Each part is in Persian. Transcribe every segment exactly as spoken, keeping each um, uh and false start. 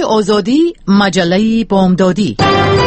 آزادی، مجله بامدادی.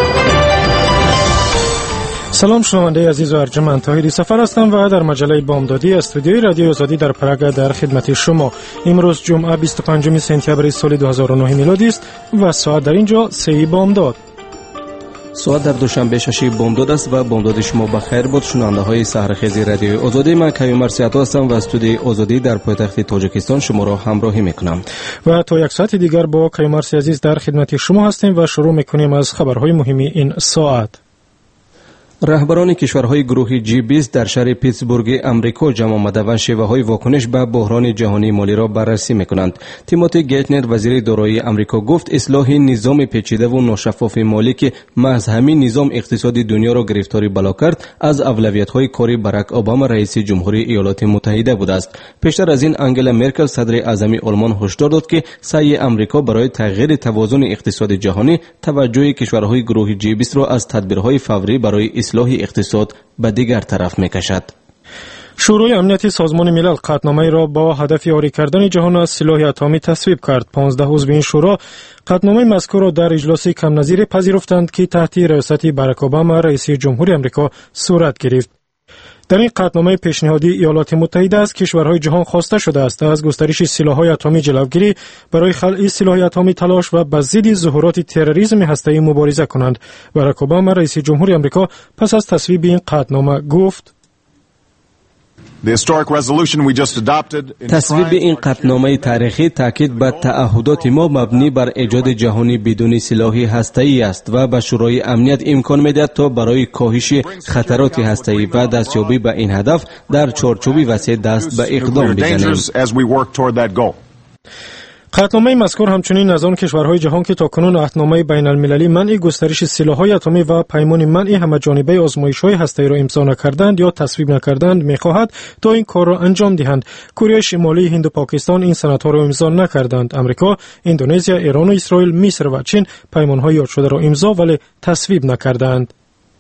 سلام شنونده عزیز و ارجمند، طاهری سفر هستم و در مجله بامدادی استودیوی رادیو آزادی در پراگ در خدمت شما. امروز جمعه بیست و پنجم سپتامبر سال دو هزار و نه میلادی است و ساعت در اینجا سه بامداد. ساعت در دوشنبه شش بامداد است و بامداد شما بخیر باد. شنونده های سحرخیز رادیو آزادی، من کیومر سیاتو هستم و استودیوی آزادی در پایتخت تاجیکستان شما را همراهی میکنم و تا یک ساعت دیگر با کیومر عزیز در خدمت شما هستیم و شروع میکنیم از خبرهای مهم این ساعت. رهبران کشورهای گروه جی بیست در شهر پیتسبورگ امریکا جمع آمده و شیوه‌های واکنش به بحران جهانی مالی را بررسی می‌کنند. تیموتی گیتنر وزیر دارایی امریکا گفت اصلاح نظام پیچیده و ناشفاف مالی که محض همین نظام اقتصادی دنیا را گرفتاری بلا کرد از اولویت‌های کاری باراک اوباما رئیس جمهوری ایالات متحده بوده است. پیشتر از این انگلا مرکل صدر اعظم آلمان هشدار داد که سعی امریکا برای تغییر توازن اقتصاد جهانی توجه کشورهای گروه جی بیست را از تدبیرهای فوری برای اصلاح اقتصاد به دیگر طرف می‌کشد. شورای امنیت سازمان ملل قطعنامه‌ای را با هدف یاری کردن جهان از سلاح اتمی تصویب کرد. پانزده عضو این شورا قطعنامه مذکور را در اجلاس کم نظیر پذیرفتند که تحت ریاست باراک اوباما رئیس جمهوری آمریکا صورت گرفت. در این قطعنامه پیشنهادی ایالات متحده از کشورهای جهان خواسته شده است از گسترش سلاح‌های اتمی جلوگیری، برای خلع سلاح اتمی تلاش و به ضد ظهورات تروریسم هسته‌ای مبارزه کنند. باراک اوباما رئیس جمهوری آمریکا پس از تصویب این قطعنامه گفت: تصویب این قطعنامه تاریخی تاکید بر تعهدات ما مبنی بر ایجاد جهانی بدون سلاح هسته‌ای است و به شورای امنیت امکان می‌دهد تا برای کاهش خطرات هسته‌ای و دستیابی به این هدف در چارچوبی وسیع دست به اقدام بزنیم. قطعنامه مذکور همچنین از آن کشورهای جهان که تاکنون عهدنامه بین المللی منع گسترش سلاح‌های اتمی و پیمان منع همه‌جانبه آزمایش‌های هسته‌ای را امضا نکردند یا تصویب نکردند می‌خواهد تا این کار را انجام دهند. کره شمالی، هند و پاکستان این سندها را امضا نکردند. امریکا، اندونزیا، ایران و اسرائیل، مصر و چین پیمان‌های یاد شده را امضا ولی تصویب نکردند.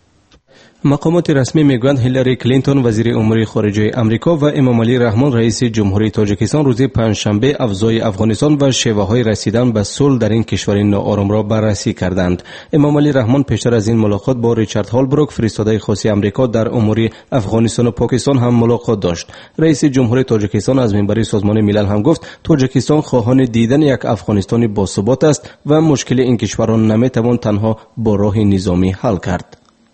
مقامات رسمی میگویند هیلاری کلینتون وزیر امور خارجه امریکا و امام علی رحمان رئیس جمهوری تاجیکستان روز پنجشنبه افزای افغانستان و شیوه‌های رسیدن به صلح در این کشور ناآرام را بررسی کردند. امام علی رحمان پیشتر از این ملاقات با ریچارد هالبروک فرستاده خاص امریکا در امور افغانستان و پاکستان هم ملاقات داشت. رئیس جمهوری تاجیکستان از منبر سازمان ملل هم گفت تاجیکستان خواهان دیدن یک افغانستان باثبات است و مشکل این کشوران نمیتوان تنها با راه نظامی حل کرد.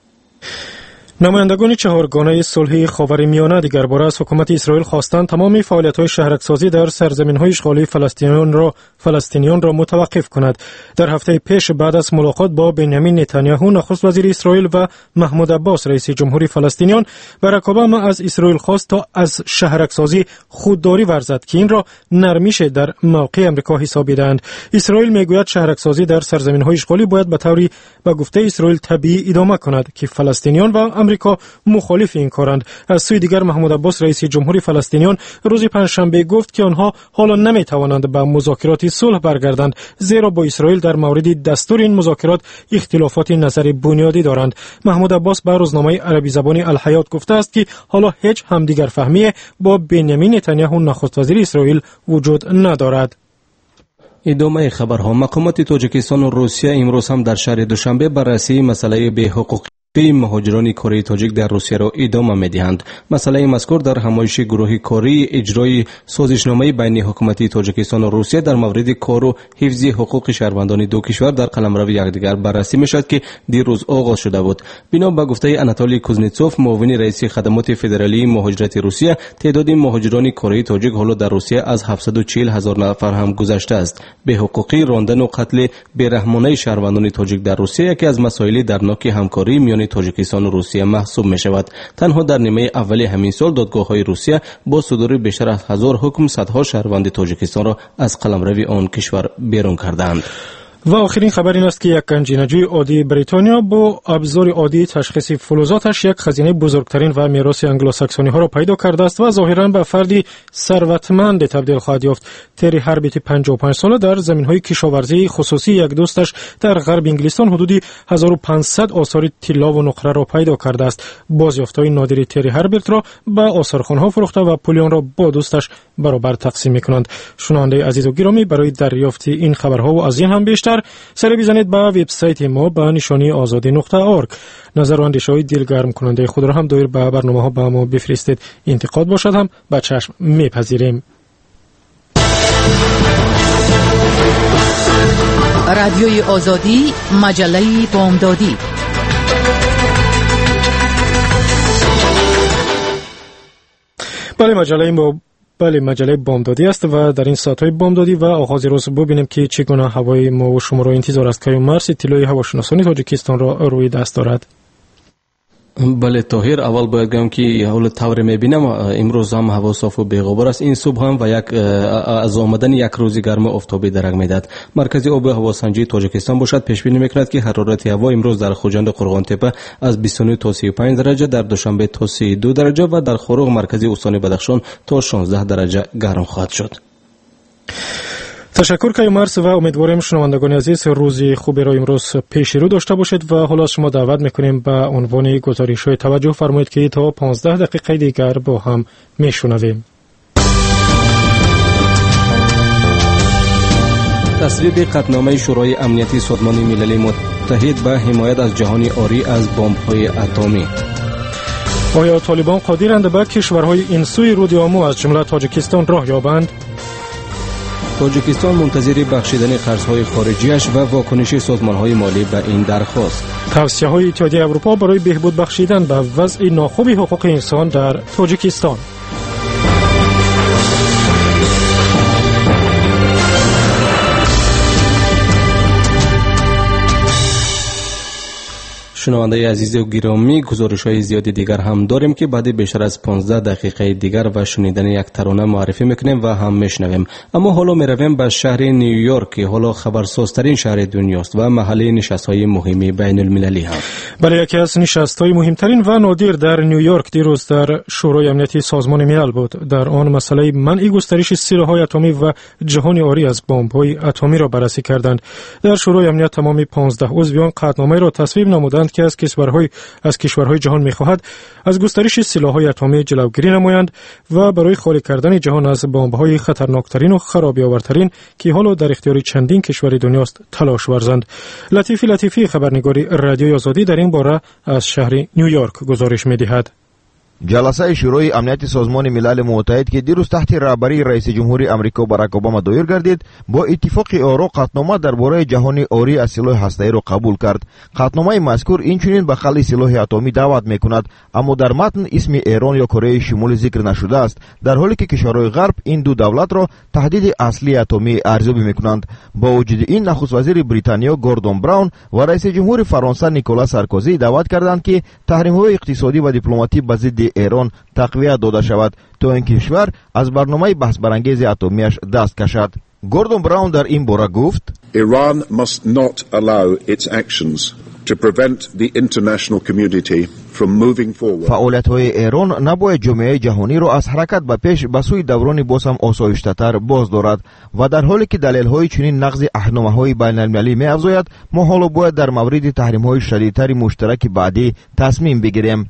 نمایندگان چهارگانه صلح خاورمیانه دیگر باره از حکومت اسرائیل خواستند تمام فعالیت‌های شهرک‌سازی در سرزمین‌های اشغالی فلسطینیان را فلسطینیان را متوقف کند. در هفته پیش بعد از ملاقات با بنیامین نتانیاهو نخست وزیر اسرائیل و محمود عباس رئیس جمهوری فلسطینیان، باراک اوباما از اسرائیل خواست تا از شهرک‌سازی خودداری ورزد که این را نرمیش در موقع آمریکا حسابی دهند. اسرائیل میگوید شهرک‌سازی در سرزمین‌های اشغالی باید به طوری به گفته اسرائیل طبیعی ادامه کند که فلسطینیان و امریکا مخالف این کارند. از سوی دیگر محمود عباس رئیس جمهوری فلسطینیان روز پنجشنبه گفت که آنها حالا نمیتوانند به مذاکرات صلح برگردند، زیرا با اسرائیل در مورد دستور این مذاکرات اختلافات نظر بنیادی دارند. محمود عباس به روزنامه عربی زبانی الحیات گفته است که حالا هیچ همدیگر فهمی با بنیامین نتانیاهو نخست وزیر اسرائیل وجود ندارد. ادامه خبرها. مقامات تاجیکستان و روسیه امروز هم در شهر دوشنبه بررسی مسئله بی‌حقوقی مهاجران کره تاجیک در روسیه را ادامه می‌دهند. مسئله مذکور در همایش گروه کاری اجرای سازشنامه بین حکومت تاجیکستان و روسیه در مورد کار و حفظ حقوق شهروندان دو کشور در قلمرو یکدیگر بررسی می‌شد که دیروز آغاز شده بود. بنا به گفته اناتولی کوزنتسوف معاون رئیس خدمات فدرالی مهاجرت روسیه، تعداد مهاجران کره تاجیک حالا در روسیه از هفتصد و چهل هزار نفر هم گذشته است. بی‌حقوقی، راندن و قتل بی‌رحمانه شهروندان تاجیک در روسیه یکی از مسائل درناک همکاری میان تاجیکستان و روسیه محسوب می شود. تنها در نیمه اولی همین سال دادگاه‌های روسیه با صدور بیشتر از هزار حکم صدها شهروند تاجیکستان را از قلمرو آن کشور بیرون کردند. و آخرین خبر این است که یک گنجینه‌جوی عادی بریتانیا با ابزار عادی تشخیص فلزاتش یک خزینه بزرگترین و میراث انگلوساکسونی ها را پیدا کرده است و ظاهراً به فردی ثروتمند تبدیل خواهد یافت. تری هربیت پنجاه و پنج ساله در زمین‌های کشاورزی خصوصی یک دوستش در غرب انگلستان حدود هزار و پانصد آثار طلا و نقره را پیدا کرده است. بازیافت‌های نادر تری هربیت را به آثارخوان‌ها فروخته و پولیان را با دوستش برابر تقسیم می‌کنند. شنونده عزیز و گرامی، برای دریافت این خبرها و از این هم بیشتر بیشتر سر بزنید به وبسایت ما به نشانی آزادی نقطه اورگ. نظر و اندیشه‌های دلگرم کننده خود را هم دایر به برنامه‌ها به ما بفرستید. انتقاد باشد هم به چشم میپذیریم. رادیوی آزادی، مجله بامدادی. بله مجله با بله مجله بامدادی است و در این ساعت‌های بامدادی و آغاز روز ببینیم که چگونه هوای ما و شما را انتظار است که مرز اطلاعی هواشناسانی تاجیکستان را روی دست دارد. بله طاهر، اول باید بگم که حال طور میبینم امروز هم هوا صاف و بی‌غبار است. این صبح هم و یک از آمدن یک روز گرم آفتابی درک میداد. مرکزی آب و هوا سنجی تاجیکستان باشد پیش بینی میکند که حرارت هوا امروز در خوجند قرغان تپه از بیست و نه تا سی و پنج درجه، در دوشنبه تا سی و دو درجه و در خروق مرکزی استان بدخشان تا شانزده درجه گرم خواهد شد. تشکر که مرس و امیدواریم شنوندگان عزیز روزی خوبی را امروز پیش رو داشته باشید و حالا شما دعوت میکنیم به عنوان گزارش‌های توجه فرمایید که تا پانزده دقیقه دیگر با هم میشنویم. تصویب قطعنامه شورای امنیتی سازمان ملل متحد به حمایت از جهانی عاری از بمب‌های اتمی. آیا طالبان قادرند به کشورهای این سوی رود آمو از جمله تاجیکستان راه یابند؟ تاجیکستان منتظر بخشیدن قرض‌های خارجیش و واکنش سازمان‌های مالی به این درخواست. توصیه‌های اتحادیه اروپا برای بهبود بخشیدن به وضع ناخوب حقوق انسان در تاجیکستان. شنونده عزیز و گرامی، گزارش‌های زیادی دیگر هم داریم که بعد بیشتر از پانزده دقیقه دیگر و شنیدن یک ترانه معرفی میکنیم و هم میشنویم. اما حالا میرویم به شهر نیویورک که حالا خبرسازترین شهر دنیاست و محل نشست‌های مهمی بین المللی هم. بله، یکی از نشست‌های مهمترین و نادر در نیویورک دیروز در شورای امنیتی سازمان ملل بود. در آن مسئله منع گسترش سلاح‌های اتمی و جهانی عاری از بمب‌های اتمی را بررسی کردند. در شورای امنیت تمام پانزده عضویان قطعنامه را تصویب نمودند که از کشورهای از کشورهای جهان می‌خواهد از گسترش سلاح‌های اتمی جلوگیری نمایند و برای خالی کردن جهان از بمب‌های خطرناکترین و خرابی‌آورترین که حالا در اختیار چندین کشور دنیاست تلاش ورزند. لطیفی لطیفی خبرنگاری رادیوی آزادی در این باره از شهر نیویورک گزارش می‌دهد. جلسه شورای امنیت سازمان ملل متحد که دیروز تحت رهبری رئیس جمهور آمریکا باراک اوباما دایر گردید، با اتفاق آرا قطعنامه درباره جهانی عاری از سلاح هسته‌ای را قبول کرد. قطعنامه مذکور اینچنین به خلع سلاح اتمی دعوت میکند، اما در متن اسم ایران یا کره شمالی ذکر نشده است، در حالی که کشورهای غرب این دو دولت را تهدید اصلی اتمی ارزیابی میکنند. با وجود این، نخست وزیر بریتانیا گوردون براون و رئیس جمهور فرانسه نیکولاس سارکوزی دعوت کردند که تحریم‌های اقتصادی و دیپلماتی به ضد ایران تقویت داده شود تا این کشور از برنامه بحث برانگیز اتمیش دست کشد. گوردون براون در این باره گفت: Iran must not allow its actions to prevent the international community from moving forward. فعالیت‌های ایران نباید جامعه جهانی را از حرکت به پیش به سوی دوران بازم آسایشته‌تر باز دارد و در حالی که دلایل‌های چنین نقض عهدنامه‌های بین‌المللی می‌افزاید، ما حالا باید در مورد تحریم‌های شدیدتر مشترک بعدی تصمیم بگیریم.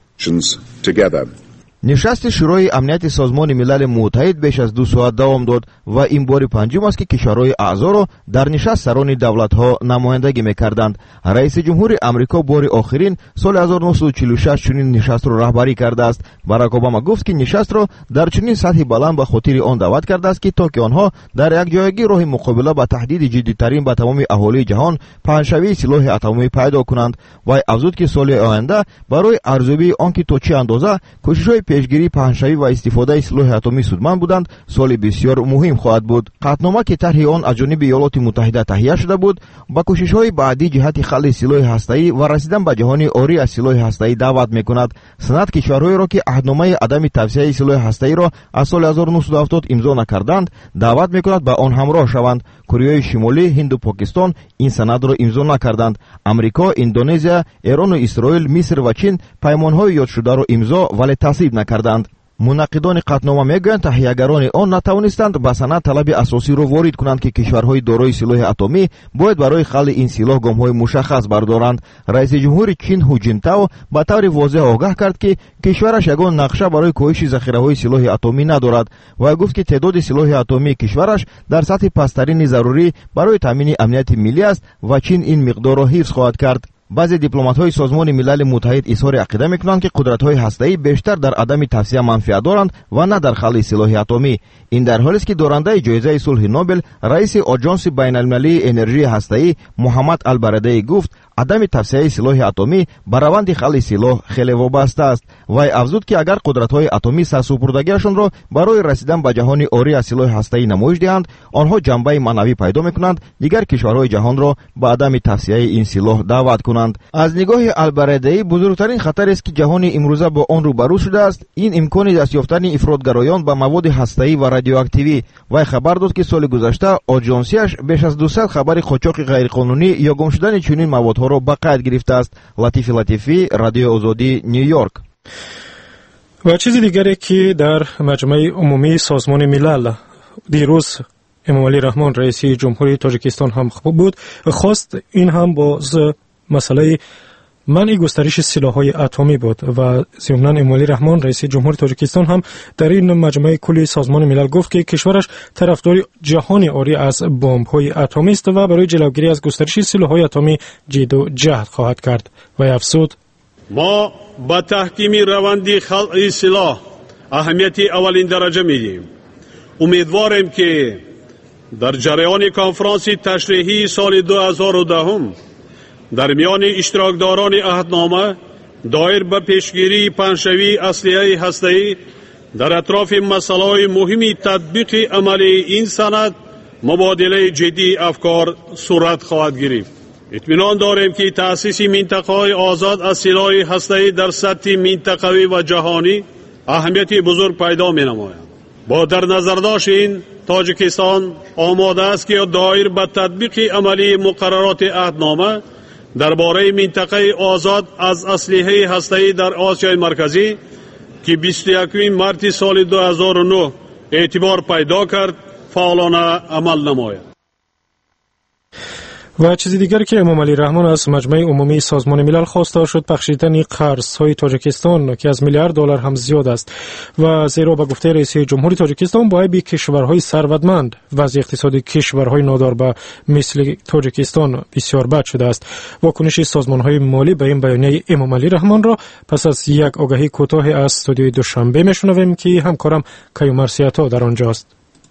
نشست شورای امنیت سازمان ملل متحد بیش از دو ساعت دوام داد و این بار پنجم است که کشورهای اعضا را در نشست سران دولت‌ها نمایندگی می‌کردند. رئیس جمهور آمریکا بار آخرین سال هزار و نهصد و چهل و شش چنین نشست را رهبری کرده است. باراک اوباما گفت که نشست را در چنین سطح بلند به خاطر آن دعوت کرده است که تا که آنها در یک جایگی راه مقابله با تهدید جدی‌ترین به تمام اهالی جهان پنه‌شوی سلاح اتمی پیدا کنند و افزود که سال آینده برای ارزیابی آنکه تا چه اندازه کوشش‌های پیشگیری پهنشوی و استفاده سلاح اتمی سودمند بودند سال بسیار مهم خواهد بود. قطعنامه که طرح آن از جانب ایالات متحده تهیه شده بود، با کوشش‌های بعدی جهت خلع سلاح هسته‌ای و رسیدن به جهانی عاری از سلاح هسته‌ای دعوت می‌کند. سند کشورهایی را که عهدنامه عدم توسعه سلاح هسته‌ای را از سال هزار و نهصد و هفتاد امضا نکردند دعوت می‌کند به آن همراه شوند. کره شمالی، هند و پاکستان این سند را امضا نکردند. آمریکا، اندونزیا، ایران و اسرائیل، مصر و چین پیمان‌های یاد شده را امضا ولی تصویب نکردند. منقدان قطعنامه میگویند تهیهگران آن نتوانستند به سند طلب اساسی را وارد کنند که کشورهای دارای سلاح اتمی باید برای خلع این سلاح گام‌های مشخص بردارند. رئیس جمهور چین هو جینتائو به طور واضح آگاه کرد که کشورش یگان نقشه برای کاهش ذخیره‌های سلاح اتمی ندارد و گفت که تعداد سلاح اتمی کشورش در سطح پسترین ضروری برای تامین امنیت ملی است و چین این مقدار را حفظ خواهد کرد. بعضی دیپلمات‌های سازمان ملل متحد اظهار عقیده می‌کنند که قدرت‌های هسته‌ای بیشتر در عدم توسعه منفعت دارند و نه در خلع سلاح اتمی. این در حالی است که دارنده جایزه صلح نوبل رئیس آژانس بین‌المللی انرژی هسته‌ای محمد البرادعی گفت عدم توسعه سلاح اتمی به روند خلع سلاح خیلی وابسته است. وی افزود که اگر قدرت‌های اتمی سرسپردگیشان را برای رسیدن به جهانی عاری از سلاح هسته‌ای نمایش دهند، آنها جنبه معنوی پیدا می‌کنند دیگر کشورهای جهان را به عدم توسعه این سلاح دعوت کنند. از نگاه البرادعی بزرگترین خطر است که جهان امروزه با آن روبرو شده است این امکان دست یافتن افراطگرایان به مواد هسته‌ای و رادیواکتیوی. وی خبر داد که سال گذشته آژانسیش بیش از دویست خبر قاچاق غیرقانونی یا گم شدن چنین موادها را به قید گرفته است. لطیف لطیفی، رادیو آزادی، نیویورک. و چیز دیگری که در مجمع عمومی سازمان ملل دیروز امامعلی رحمان رئیس جمهوری تاجیکستان هم بود، خواست این هم باز مسئله منع گسترش سلاح‌های اتمی بود و ضمناً امامعلی رحمان رئیس جمهوری تاجیکستان هم در این مجمع کلی سازمان ملل گفت که کشورش طرفدار جهانی عاری از بمب‌های اتمی است و برای جلوگیری از گسترش سلاح‌های اتمی جد و جهد خواهد کرد. و افزود ما با تحکیم روند خلع سلاح اهمیت اولین درجه میدیم. امیدواریم که در جریان کنفرانس تشریحی سال دو هزار و ده در میان اشتراکداران عهدنامه دایر به پیشگیری پنجشوی اسلحه هسته‌ای در اطراف مسائل مهمی تطبیق عملی این سند مبادله جدی افکار صورت خواهد گرفت. اطمینان داریم که تأسیس منطقه‌های آزاد از سلاح هسته‌ای در سطح منطقوی و جهانی اهمیت بزرگ پیدا می‌نماید. با در نظر داشت این تاجیکستان آماده است که دایر به تطبیق عملی مقررات عهدنامه درباره منطقه آزاد از اسلحه هسته‌ای در آسیای مرکزی که بیست و یکم مارس سال دو هزار و نه اعتبار پیدا کرد فعالانه عمل نماید. و چیزی دیگری که امامعلی رحمان از مجمع عمومی سازمان ملل خواسته شد بخشیدن قرض‌های تاجیکستان که از میلیارد دلار هم زیاد است و زیرا به گفته رئیس جمهوری تاجیکستان با عیب کشورهای ثروتمند وضع اقتصادی کشورهای نادار به مثل تاجیکستان بسیار بد شده است. واکنش سازمان‌های مالی به این بیانیه امامعلی رحمان را پس از یک آگهی کوتاه از استودیوی دوشنبه میشنویم که همکارم کیومرث سیاتا در آنجاست.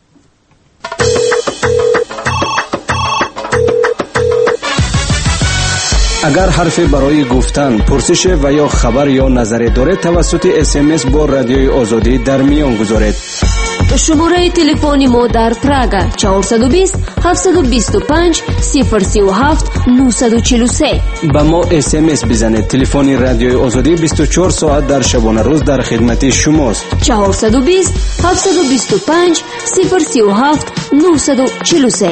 اگر حرفی برای گفتن، پرسش و یا خبر یا نظری دارید توسط اس ام اس با رادیوی آزادی در میان گذارید. شماره تلفن ما در پراگ چهارصد و بیست هفتصد و بیست و پنج صفر سی و هفت نهصد و چهل و سه. با ما اس ام اس بزنید. تلفن رادیوی آزادی بیست و چهار ساعت در شبانه روز در خدمت شماست. چهارصد و بیست هفتصد و بیست و پنج صفر سی و هفت نهصد و چهل و سه.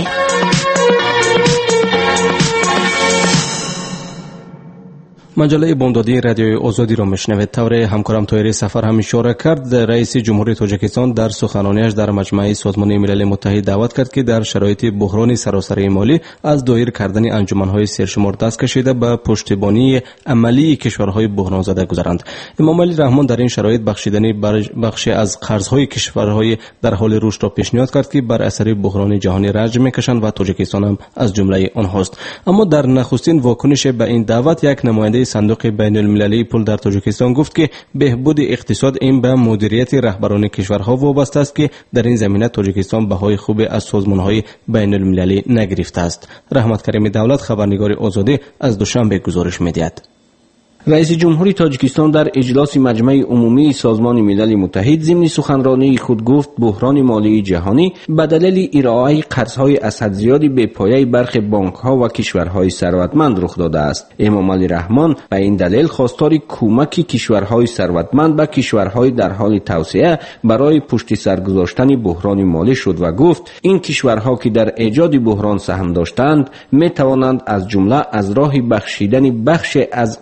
مجله بامدادی رادیوی آزادی را میشنوید. طور همکارم طاهری سفر هم اشاره کرد رئیس جمهوری تاجیکستان در سخنرانیش در مجمع سازمان ملل متحد دعوت کرد که در شرایط بحران سراسری مالی از دایر کردن انجمنهای سرشمار دست کشیده به پشتیبانی عملی کشورهای بحران زده گذرند. امامعلی رحمان در این شرایط بخشیدن بخشی از قرضهای کشورهای در حال رشد را پیشنهاد کرد که بر اثر بحران جهانی رنج میکشند و تاجیکستان هم از جمله آنهاست. اما در نخستین واکنش به این دعوت یک نماینده صندوق بین المللی پول در تاجیکستان گفت که بهبود اقتصاد این به مدیریت رهبران کشورها وابسته است که در این زمینه تاجیکستان بهای خوب از سازمانهای بین المللی نگرفته است. رحمت کریم دولت خبرنگار آزادی از دوشنبه گزارش می‌دهد. رئیس جمهوری تاجیکستان در اجلاس مجمع عمومی سازمان ملل متحد ضمن سخنرانی خود گفت بحران مالی جهانی به دلیل ارائه قرض‌های اسد زیادی به پایه برخی بانک‌ها و کشورهای ثروتمند رخ داده است. امامعلی رحمان به این دلیل خواستار کمک کشورهای ثروتمند به کشورهای در حال توسعه برای پشت سر گذاشتن بحران مالی شد و گفت این کشورها که در ایجاد بحران سهم داشتند می توانند از جمله از راه بخشیدن بخش از قرض‌های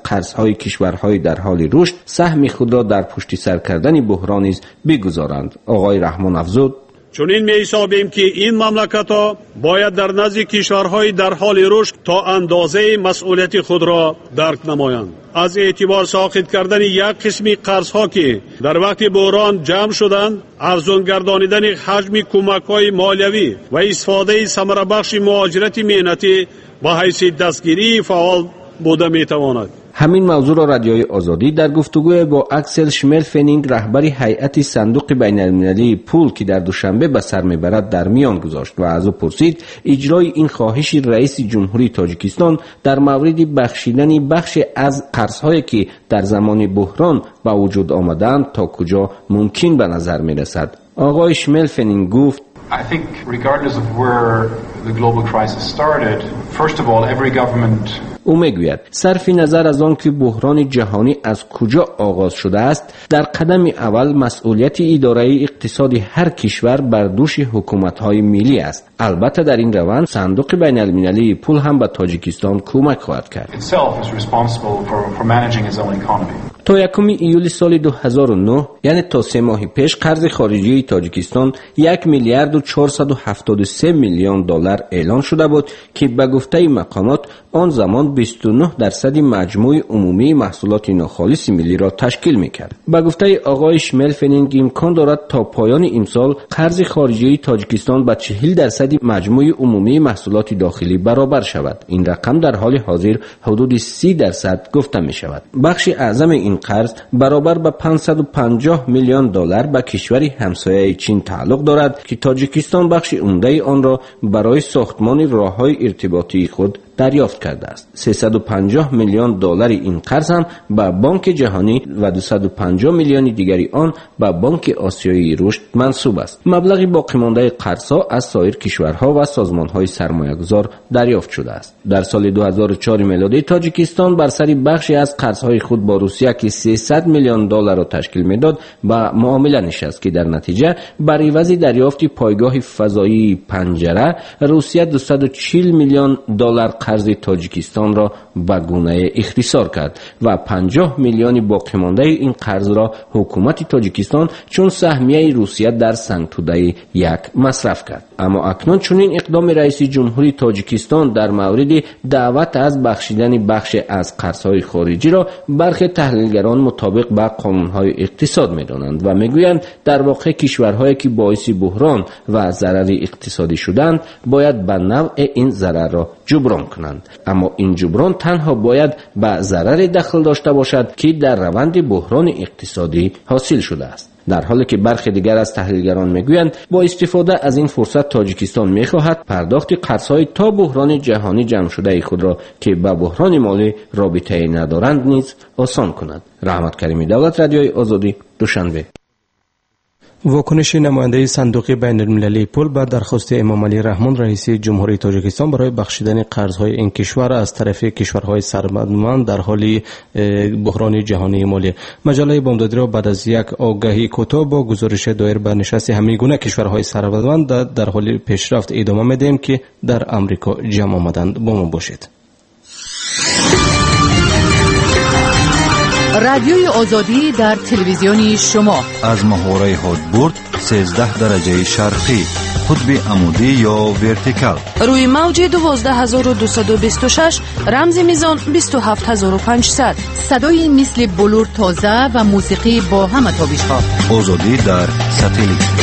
قرضهای کشورهای در حال رشد سهم خود را در پشت سر کردن بحران نیز بگذارند. آقای رحمان افزود: چنین می حسابیم که این مملکت‌ها باید در نزد کشورهای در حال رشد تا اندازه مسئولیت خود را درک نمایند. از اعتبار ساقط کردن یک قسمی قرضها که در وقت بحران جمع شدند، ارزان گردانیدن حجم کمک‌های مالیوی و استفاده ثمره بخش مهاجرت مهنتی با حیث دستگیری فعال بوده می‌تواند. همین موضوع را رادیوی آزادی در گفتگوی با اکسل شملفنینگ رهبر هیئت صندوق بین المللی پول که در دوشنبه به سر میبرد در میان گذاشت و از او پرسید اجرای این خواهش رئیس جمهوری تاجیکستان در مورد بخشیدن بخش از قرضهایی که در زمان بحران به وجود آمدند تا کجا ممکن به نظر میرسد. آقای شملفنینگ گفت: I think regardless of where the global crisis started, first of all, every government او میگوید صرف نظر از آن که بحران جهانی از کجا آغاز شده است، در قدم اول مسئولیت اداره اقتصادی هر کشور بر دوش حکومت‌های ملی است. البته در این روند صندوق بین المللی پول هم به تاجیکستان کمک خواهد کرد. تا یکم ایول سال دو هزار و نه یعنی تا سه ماه پیش قرض خارجی تاجیکستان یک میلیارد و چهارصد و هفتاد و سه میلیون دلار اعلان شده بود که به گفته مقامات آن زمان بیست و نه درصد مجموع عمومی محصولات ناخالص ملی را تشکیل می‌کرد. به گفته آقای شملفنینگ امکان دارد تا پایان امسال قرض خارجی تاجیکستان به چهل درصد مجموع عمومی محصولات داخلی برابر شود. این رقم در حال حاضر حدود سی درصد گفته می‌شود. بخش اعظم این قرض برابر به پانصد و پنجاه میلیون دلار به کشور همسایه چین تعلق دارد که تاجیکستان بخش عمده آن را برای ساختمان راه‌های ارتباطی خود دریافت کرده است. سیصد و پنجاه میلیون دلار این قرض هم به بانک جهانی و دویست و پنجاه میلیون دیگری آن به بانک آسیایی رشد منسوب است. مبلغ باقی مانده قرض‌ها از سایر کشورها و سازمان‌های سرمایه‌گذار دریافت شده است. در سال دو هزار و چهار میلادی تاجیکستان بر سر بخشی از قرض‌های خود با روسیه که سیصد میلیون دلار را تشکیل می‌داد با معامله نشست که در نتیجه بر عوض دریافت پایگاه فضایی پنجره روسیه دویست و چهل میلیون دلار قرض تاجیکستان را به گونه اختصار کرد و پنجاه میلیون باقی مانده این قرض را حکومت تاجیکستان چون سهمیه روسیه در سنگ توده یک مصرف کرد. اما اکنون چنین اقدام رئیس جمهوری تاجیکستان در مورد دعوت از بخشیدن بخش از قرضهای خارجی را برخی تحلیلگران مطابق با قانونهای اقتصاد می‌دانند و میگویند در واقع کشورهایی که باعث بحران و ضرر اقتصادی شدند باید به نوع این ضرر را جبران کنند. اما این جبران تنها باید به ضرر دخل داشته باشد که در روند بحران اقتصادی حاصل شده است. در حالی که برخی دیگر از تحلیلگران میگویند با استفاده از این فرصت تاجیکستان میخواهد پرداخت قرضهای تا بحران جهانی جمع شده خود را که با بحران مالی رابطه ندارند نیز آسان کند. رحمت کریمی، دولت رادیوی آزادی، دوشنبه. واکنش نماینده صندوق بین المللی پول به درخواست امام علی رحمان رئیس جمهوری تاجیکستان برای بخشیدن قرضهای این کشور از طرف کشورهای ثروتمند در حال بحران جهانی مالی. مجله بامدادی را بعد از یک آگهی کوتاه با گزارش دایر بر نشست همگونه کشورهای ثروتمند در حال پیشرفت ادامه می‌دهیم که در امریکا جمع آمدند. با ما باشید. رادیوی آزادی در تلویزیونی شما از محوره هادبورد سیزده درجه شرقی، قطب عمودی یا ورتیکال، روی موج دوازده هزار و دویست و بیست و شش، رمز میزان بیست و هفت هزار و پانصد، صدای مثل بلور تازه و موسیقی با همه تابش‌ها. آزادی در ساتلیت.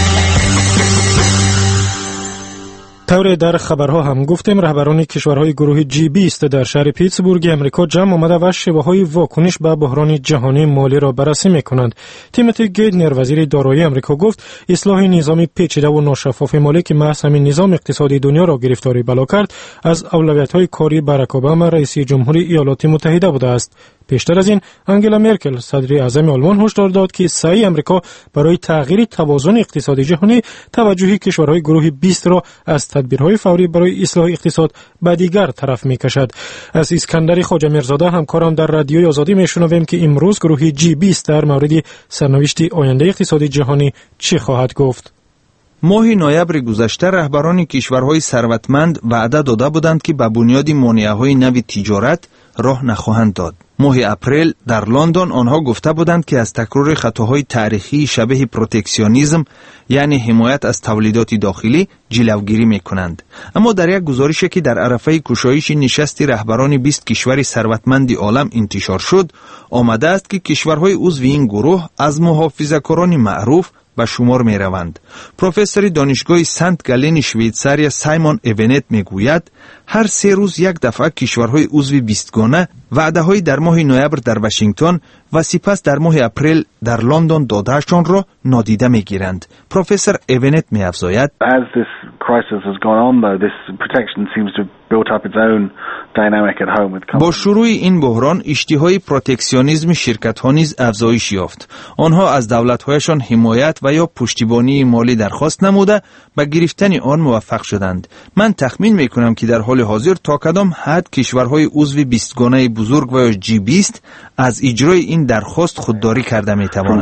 طور در خبرها هم گفتیم رهبران کشورهای گروه جی بیست در شهر پیتسبورگ امریکا جمع آمده و شیوه‌های واکنش به بحران جهانی مالی را بررسی می‌کنند. تیموتی گیدنر وزیر دارایی امریکا گفت اصلاح نظام پیچیده و ناشفاف مالی که محض همین نظام اقتصادی دنیا را گرفتاری بلا کرد از اولویت‌های کاری باراک اوباما رئیس جمهوری ایالات متحده بوده است. پیشتر از این انگلا مرکل صدر اعظم آلمان هشدار داد که سعی امریکا برای تغییر توازن اقتصادی جهانی توجه کشورهای گروه بیست را از تدبیرهای فوری برای اصلاح اقتصاد به دیگر طرف می‌کشد. از اسکندر خواجه میرزاده همکارم در رادیوی آزادی میشنویم که امروز گروه جی بیست در مورد سرنوشت آینده اقتصادی جهانی چی خواهد گفت. ماه نوامبر گذشته رهبران کشورهای ثروتمند وعده داده بودند که به بنیاد مانعه‌های نوی تجارت راه نخواهند داد. ماه اپریل در لندن آنها گفته بودند که از تکرار خطاهای تاریخی شبیه پروتکسیونیسم یعنی حمایت از تولیدات داخلی جلوگیری میکنند. اما در یک گزارشی که در عرفه گشایش نشست رهبران بیست کشور ثروتمند عالم انتشار شد، آمده است که کشورهای عضو این گروه از محافظه‌کاران معروف به شمار می روند. پروفسور دانشگاه سنت گالن شویتزاریا سایمون ایونت می گوید هر سه روز یک دفعه کشورهای عضو بیستگانه وعده های در ماه نوامبر در واشنگتن و سپس در ماه اپریل در لندن دادهشان را نادیده می گیرند. پروفسور ایونت می افزاید As this crisis has gone on though, this protection seems to have built up its own dynamic at home with companies. با شروع این بحران اشتهای پروتکسیونیسم شرکت ها نیز افزایش یافت. آنها از دولت هایشان حمایت و یا پشتیبانی مالی درخواست نموده به گرفتن آن موفق شدند. من تخمین می کنم که در حال حاضر تا کدام حد کشورهای عضو بیستگانه بزرگ و جی بیست از اجرای این درخواست خودداری کرده می توانند.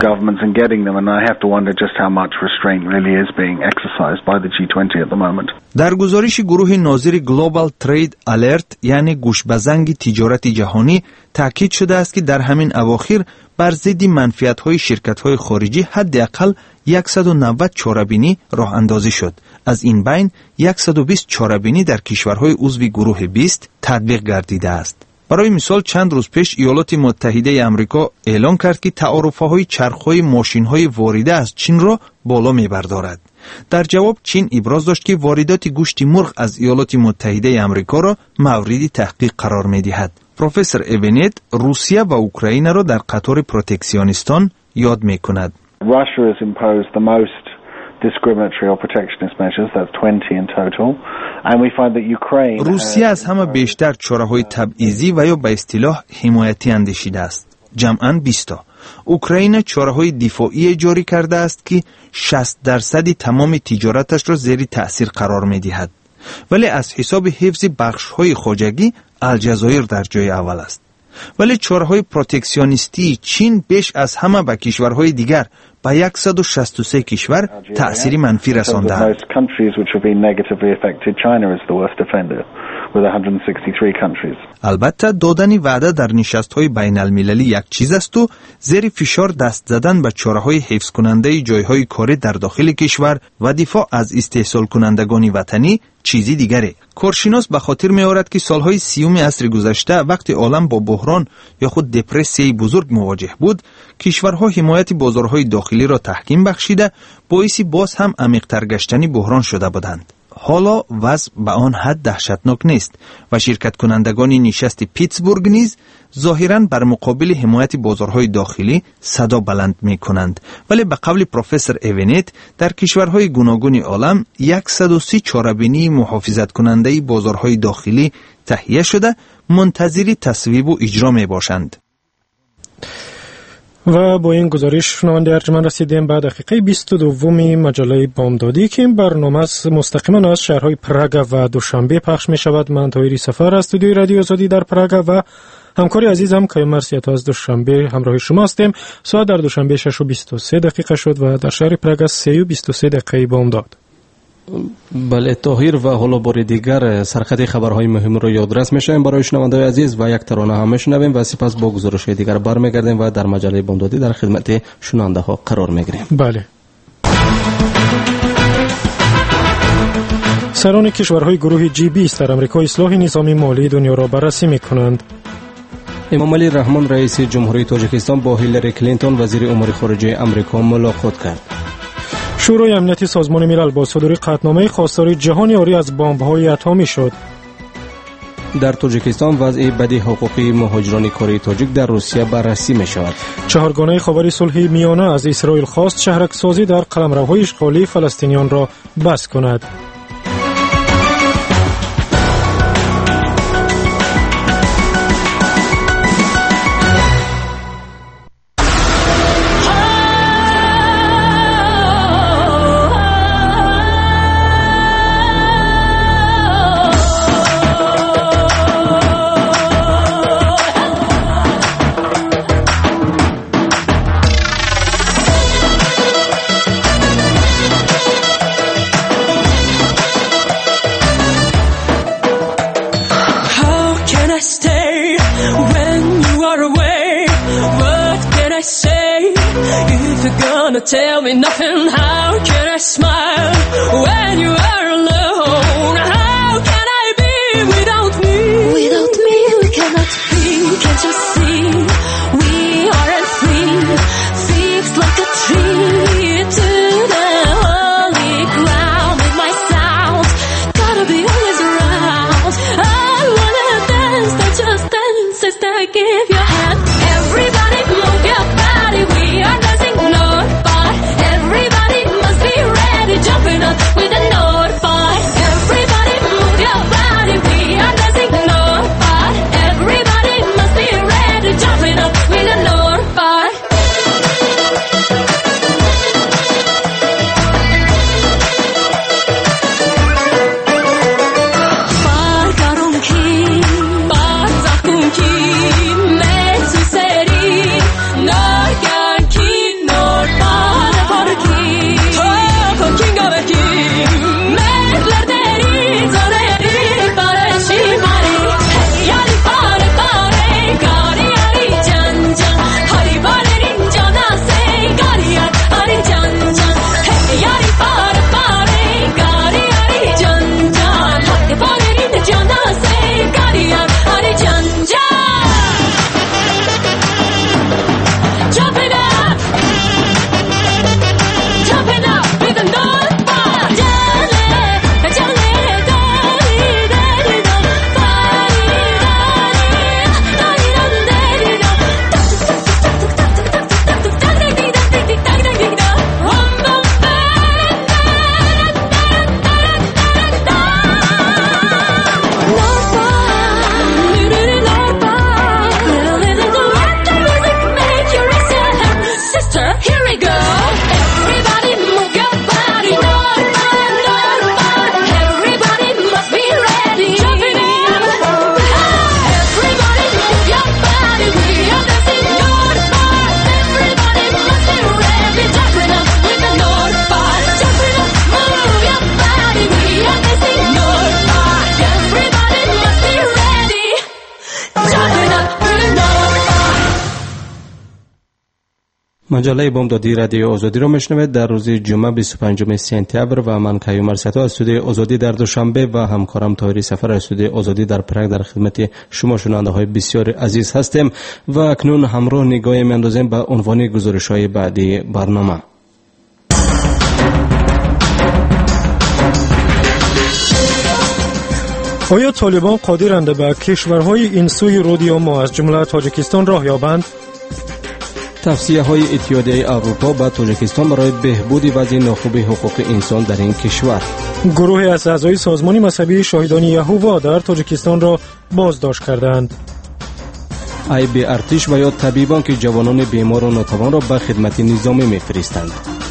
در گزارش گروه ناظر گلوبال ترید الرت یعنی گوشبزنگ تجارت جهانی تاکید شده است که در همین اواخر بر ضد منفعت‌های شرکت‌های خارجی حداقل صد و نود چاره‌بینی راه اندازی شد. از این بین صد و بیست چاره‌بینی در کشورهای عضو گروه بیست تطبیق گردیده است. برای مثال چند روز پیش ایالات متحده آمریکا اعلام کرد که تعرفه‌های چرخ‌های ماشین‌های وارده از چین را بالا می‌بردارد. در جواب چین ابراز داشت که واردات گوشت مرغ از ایالات متحده آمریکا را مورد تحقیق قرار می‌دهد. پروفسور ایونت روسیه و اوکراین را در قطار پروتکسیونیستان یاد می‌کند. Russia has imposed the most discriminatory or protectionist measures, that's twenty in total, and we find that Ukraine روسیه از همه بیشتر چاره‌های تبعیضی و یا به اصطلاح حمایتی اندیشیده است. جمعاً بیست تا. اوکراین چاره‌های دفاعی جاری کرده است که شصت درصد تمام تجارتش را زیر تأثیر قرار می‌دهد. ولی از حساب حفظ بخش‌های خواجگی الجزایر در جای اول است. ولی چاره‌های پروتکسیونیستی چین بیش از همه به کشورهای دیگر به صد و شصت و سه کشور تأثیر منفی رسانده است. البته دادن وعده در نشست‌های بین المللی یک چیز است و زیر فشار دست زدن به چاره‌های حفظ کننده جایهای کاری در داخل کشور و دفاع از استحصال کنندگان وطنی چیزی دیگری. کارشناس به خاطر می‌آورد که سالهای سیوم عصر گذشته وقتی عالم با بحران یا خود دپرسی بزرگ مواجه بود، کشورها حمایت بازارهای داخلی را تحکیم بخشیده باعث باز هم عمیق‌تر گشتن بحران شده بودند. حالا وضع به آن حد دهشتناک نیست و شرکت کنندگان نشست پیتسبورگ نیز ظاهراً بر مقابل حمایت بازارهای داخلی صدا بلند می کنند. ولی به قول پروفسور ایونت در کشورهای گوناگون عالم صد و سی چاره‌بینی محافظت کننده بازارهای داخلی تهیه شده منتظر تصویب و اجرا می باشند. و با این گزارش شنونده ارجمند رسیدیم به دقیقه بیست و دومی مجله بامدادی که این برنامه مستقیما از شهرهای پراگ و دوشنبه پخش می شود. من طاهری سفر از استودیوی رادیو آزادی در پراگ و همکاری عزیزم که مرسیت از دوشنبه همراه شما هستیم. ساعت در دوشنبه شش و بیست و سه دقیقه شد و در شهر پراگ سه و بیست و سه دقیقه بامداد. بله طاهر و حالا بار دیگر سرخط خبرهای مهم رو یادرس میشیم برای شنوندگان عزیز و یک ترانه هم میشنویم و سپس با گزارش دیگر برمیگردیم و در مجله بامدادی در خدمت شنونده ها قرار میگیریم. بله. سران کشورهای گروه جی بیست در امریکا اصلاح نظام مالی دنیا را بررسی میکنند. امام علی رحمان رئیس جمهوری تاجیکستان با هیلاری کلینتون وزیر امور خارجه امریکا ملاقات کرد. شورای امنیت سازمان ملل با صدور قطعنامه خواستار جهانی عاری از بمب‌های اتمی شد. در تاجیکستان وضع بدی حقوقی مهاجران کره تاجیک در روسیه بررسی می شود. چهارگانه خبری صلح میانه از اسرائیل خواست شهرک‌سازی در قلمروهای اشغالی فلسطینیان را بس کند. you're gonna tell me nothing. How can I smile when you are alone? How can I be without me? Without me we cannot be. Can't you see? We aren't free. Fixed like a tree to the holy ground. With my sound, gotta be always around. I wanna dance, don't just dance, sister, give your hand. Everybody move your body, we are dancing north part. Everybody must be ready, jumping up with a north part. Everybody move your body, we are dancing north part. Everybody must be ready, jumping up with a north part. Barkarun ki, barzakun ki, mesu seri, nagan ki, nor par par ki, tokon kinga beki, mehler deri, zoreri, pareshi mari, yari pare pare, gari ari jan jan, hari barerin jana se, gari ari jan jan, yari pare pare, gari ari jan jan, hari barerin jana se, gari ari jan jan. Jumping up, jumping up with the north part. Jale, jale, dari, dari, do, dari, dari, dari, dari, do. Tak, tak, tak, tak, tak, tak, tak, tak, tak, tak, tak, tak, tak, tak, tak, hum, bum, baran, baran, baran, baran, baran, baran. North part, little north part. Little, little, let the music make you raise your hand. Sister, here we go. Everybody move your body. North part, north part. Everybody must be ready. Jumping in. Everybody move your body. We are dancing north part. Everybody must be ready. Jumping up with the north part. Jumping up, move your body. We are dancing north part. Everybody must be ready. Jumping up with the north part. مجله بامدادی رادیو آزادی را میشنوید. در روز جمعه بیست و پنجم سپتامبر و من کیومر ساتو از استودیوی آزادی در دوشنبه و همکارم طاهری سفر از استودیوی آزادی در پراگ در خدمت شما شنونده های بسیار عزیز هستیم و اکنون همراه نگاهی میاندازیم به عنوان گزارش های بعدی برنامه. آیا طالبان قادرند به کشورهای این سوی رود ما از جمله تاجیکستان راه یابند؟ توصیه های اتحادیه اروپا به تاجیکستان برای بهبود وضع ناخوب حقوق انسان در این کشور. گروهی از اعضای سازمان مذهبی شاهدان یهوه در تاجیکستان را بازداشت کردند. ای به ارتش و یا طبیبان که جوانان بیمار و ناتوان را به خدمت نظامی میفرستند.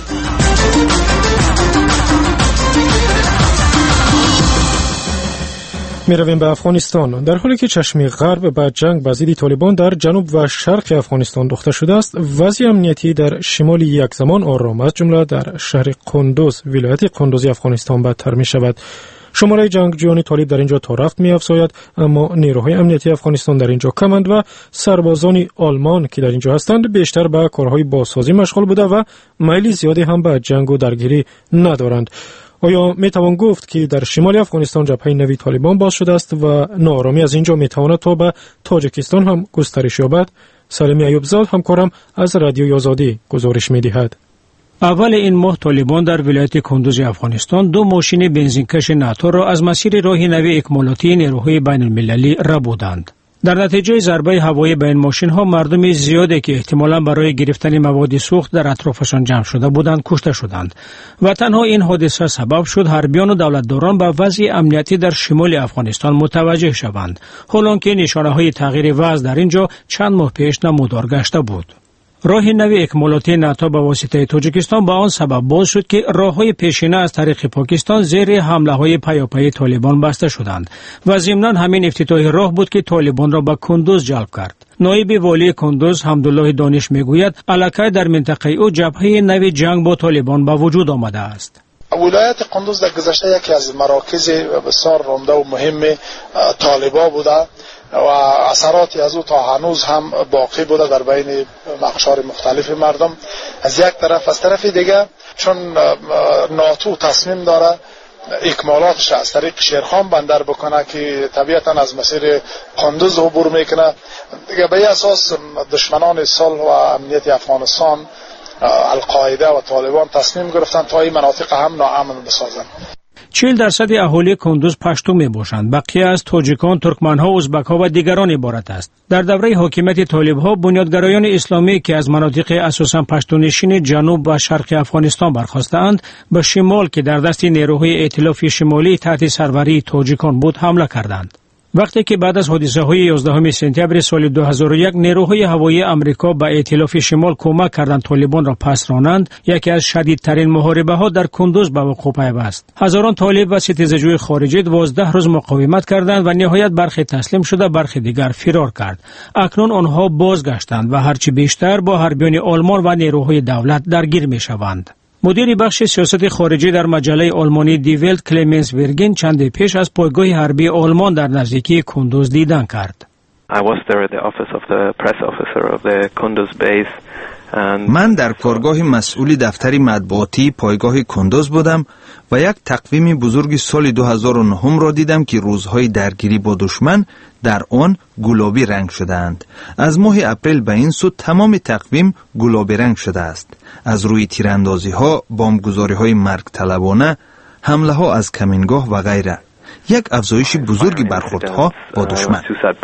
می رویم به افغانستان. در حالی که چشم غرب به جنگ به ضد طالبان در جنوب و شرق افغانستان دوخته شده است، وضع امنیتی در شمال یک زمان آرام از جمله در شهر قندوز ولایت قندوزی افغانستان بدتر می شود. شماره جنگجویان طالب در اینجا تا رفت می افزاید، اما نیروهای امنیتی افغانستان در اینجا کمند و سربازان آلمان که در اینجا هستند بیشتر به کارهای بازسازی مشغول بوده و میل زیادی هم به جنگ و درگیری ندارند. آیا می توان گفت که در شمال افغانستان جبهه نوی طالبان باز شده است و ناآرامی از اینجا می تواند تا به تاجیکستان هم گسترش یابد؟ سلیمی ایوبزاد همکارم از رادیوی آزادی گزارش می دهد. اول این ماه طالبان در ولایت کندوز افغانستان دو ماشین بنزینکش ناتو را از مسیر راه نوی اکمالاتی نیروهای بین المللی ربودند. در نتیجه ضربه هوایی به این ماشین ها مردم زیادی که احتمالاً برای گرفتن مواد سوخت در اطرافشان جمع شده بودند کشته شدند و تنها این حادثه سبب شد حربیان و دولتداران به وضع امنیتی در شمال افغانستان متوجه شوند، حالانکه نشانه های تغییر وضع در اینجا چند ماه پیش نمودار گشته بود. راه نوی اکمالاتی ناتو به واسطه تاجیکستان به آن سبب باز شد که راههای پیشینه از طریق پاکستان زیر حمله های پیاپی طالبان بسته شدند و ضمناً همین افتتاح راه بود که طالبان را به کندوز جلب کرد. نایب والی کندوز حمدالله دانش میگوید علاقه در منطقه او جبهه نوی جنگ با طالبان به وجود آمده است. ولایت قندوز در گذشته یکی از مراکز بسیار رنده و مهم طالبا بوده و اثراتی از او تا هنوز هم باقی بوده در بین اقشار مختلف مردم از یک طرف. از طرف دیگه چون ناتو تصمیم داره اکمالاتش از طریق شیرخان بندر بکنه که طبیعتا از مسیر قندوز عبور میکنه دیگه، به اساس دشمنان صلح و امنیت افغانستان القاعده و طالبان تصمیم گرفتن تا این مناطق هم ناامن بسازن. چهل درصد اهالی کندوز پشتو می باشند. بقیه از تاجیکان، ترکمنها، ازبکها و دیگران عبارت است. در دوره حاکمیت طالبها بنیادگرایان اسلامی که از مناطق اساساً پشتونشین جنوب و شرق افغانستان برخاستند به شمال که در دست نیروهای ائتلاف شمالی تحت سروری تاجیکان بود حمله کردند. وقتی که بعد از حادثه‌های یازدهم سپتامبر سال دو هزار و یک نیروهای هوایی آمریکا به ائتلاف شمال کمک کردند طالبان را پس رانند، یکی از شدیدترین محاربه‌ها در کندوز به وقوع پیوست. هزاران طالب و ستیزجوی خارجی دوازده روز مقاومت کردند و نهایت برخی تسلیم شده، برخی دیگر فرار کرد. اکنون آنها بازگشتند و هرچی بیشتر با حربیان آلمان و نیروهای دولت درگیر می‌شوند. مدیر بخش سیاست خارجی در مجله آلمانی دی ولت کلمنس ورگین چند پیش از پایگاه حربی آلمان در نزدیکی کندوز دیدن کرد. من در کارگاه مسئول دفتر مطبوعاتی پایگاه کندوز بودم و یک تقویم بزرگ سال دو هزار و نه را دیدم که روزهای درگیری با دشمن در آن گلابی رنگ شدند. از ماه اپریل به این سو تمام تقویم گلابی رنگ شده است. از روی تیراندازی ها، بمبگذاری های مرگ طلبانه، حمله ها از کمینگاه و غیره. یک افزایش بزرگی برخوردها با دشمن.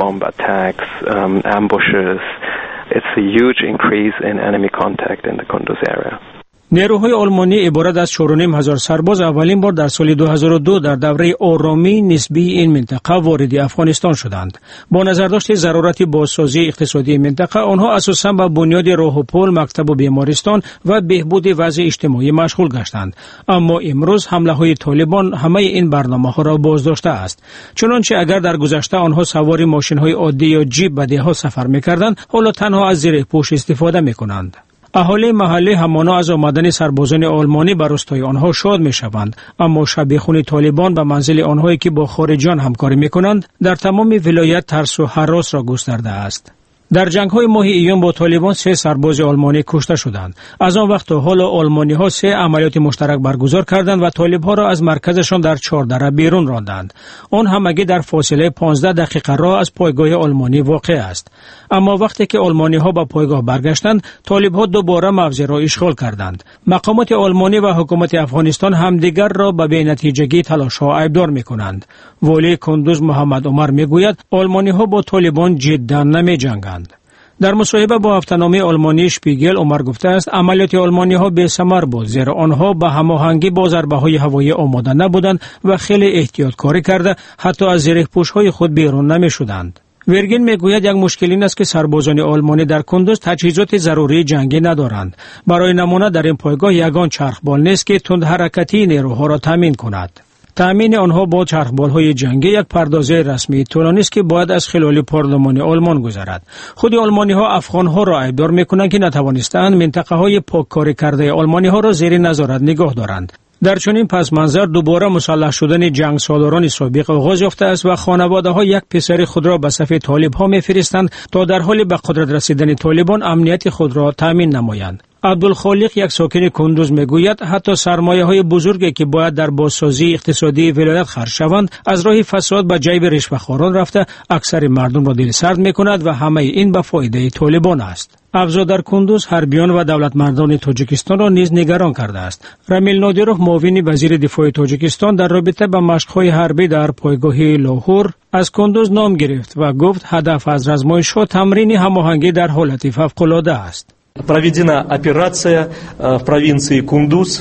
نیروهای آلمانی عبارت از چهار و نیم هزار سرباز اولین بار در سال دو هزار و دو در دوره آرامی نسبی این منطقه وارد افغانستان شدند. با نظرداشت ضرورت بازسازی اقتصادی منطقه، آنها اساساً به بنیاد راه و پل، مکتب و بیمارستان و بهبود وضع اجتماعی مشغول گشتند. اما امروز حمله های طالبان همه این برنامه ها را بازداشته است. چنانچه اگر در گذشته آنها سوار ماشین های عادی یا جیپ به دهها سفر می‌کردند، حالا تنها از زیر پوش استفاده می‌کنند. اهالی محلی همانا از آمدن سربازان آلمانی به روستای آنها شاد می شوند، اما شبیخون طالبان به منزل آنهایی که با خارجیان همکاری می کنند در تمام ولایت ترس و هراس را گسترده است. در جنگ‌های ماه ایون با طالبان سه سرباز آلمانی کشته شدند. از آن وقت تا حالا آلمانی‌ها سه عملیات مشترک برگزار کردند و طالب‌ها را از مرکزشان در چهاردره بیرون راندند. آن همگی در فاصله پانزده دقیقه راه از پایگاه آلمانی واقع است. اما وقتی که آلمانی‌ها به پایگاه برگشتند، طالب‌ها دوباره موضع را اشغال کردند. مقامات آلمانی و حکومت افغانستان همدیگر را به بی‌نتیجگی تلاش‌ها عیبدار می‌کنند. والی کندوز محمد عمر می‌گوید آلمانی‌ها با طالبان جداً نمی‌جنگند. در مصاحبه با هفته‌نامه آلمانی شپیگل عمر گفته است عملیات آلمانی‌ها بی‌ثمر بود، زیرا آنها به هماهنگی با ضربه‌های هوایی آماده نبودند و خیلی احتیاطکاری کرده حتی از زیر پوش‌های خود بیرون نمی‌شدند. ورگین میگوید یک مشکل این است که سربازان آلمانی در کندوز تجهیزات ضروری جنگی ندارند. برای نمونه در این پایگاه یگان چرخبال نیست که تند حرکتی نیروها را تامین کند. تامین آنها با چرخبال‌های جنگی یک پردازه رسمی طولانی است که باید از خلال پارلمان آلمان گذرد. خود آلمانی‌ها افغان‌ها را عیبدار می‌کنند که نتوانستند منطقه‌های پاککاری کرده آلمانی‌ها را زیر نظارت نگاه دارند. در چنین پس منظر دوباره مسلح شدن جنگ سالاران سابق آغاز یافته است و خانواده‌ها یک پسر خود را به صف طالب‌ها می‌فرستند تا در حال به قدرت رسیدن طالبان امنیت خود را تامین نمایند. عبدالخالق یک ساکن کندوز میگوید حتی سرمایه‌های بزرگی که باید در بازسازی اقتصادی ولایت خرج شوند از راه فساد به جیب رشوه‌خواران رفته اکثر مردم را دلسرد می‌کند و همه این به فایده طالبان است. افزا در کندوز حربیان و دولت مردان تاجیکستان را نیز نگران کرده است. رامیل نادیروف معاون وزیر دفاع تاجیکستان در رابطه با مشق‌های حربی در پایگاه لاهور از کندوز نام گرفت و گفت هدف از آزمایش‌ها تمرین هماهنگی در حالت فوق‌العاده است. Проведена операция в провинции Кундуз.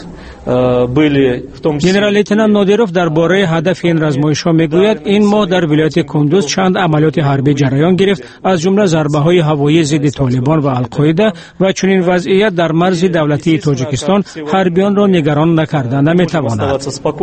جنرال لیتنانت نادیروف درباره هدف این آزمایش‌ها میگوید این ماه در ولایت کندوز چند عملیات حربی جریان گرفت، از جمله ضربه‌های هوایی ضد طالبان و القاعده و چنین وضعیت در مرز دولتی تاجیکستان حربیان را نگران نکرده نمیتواند.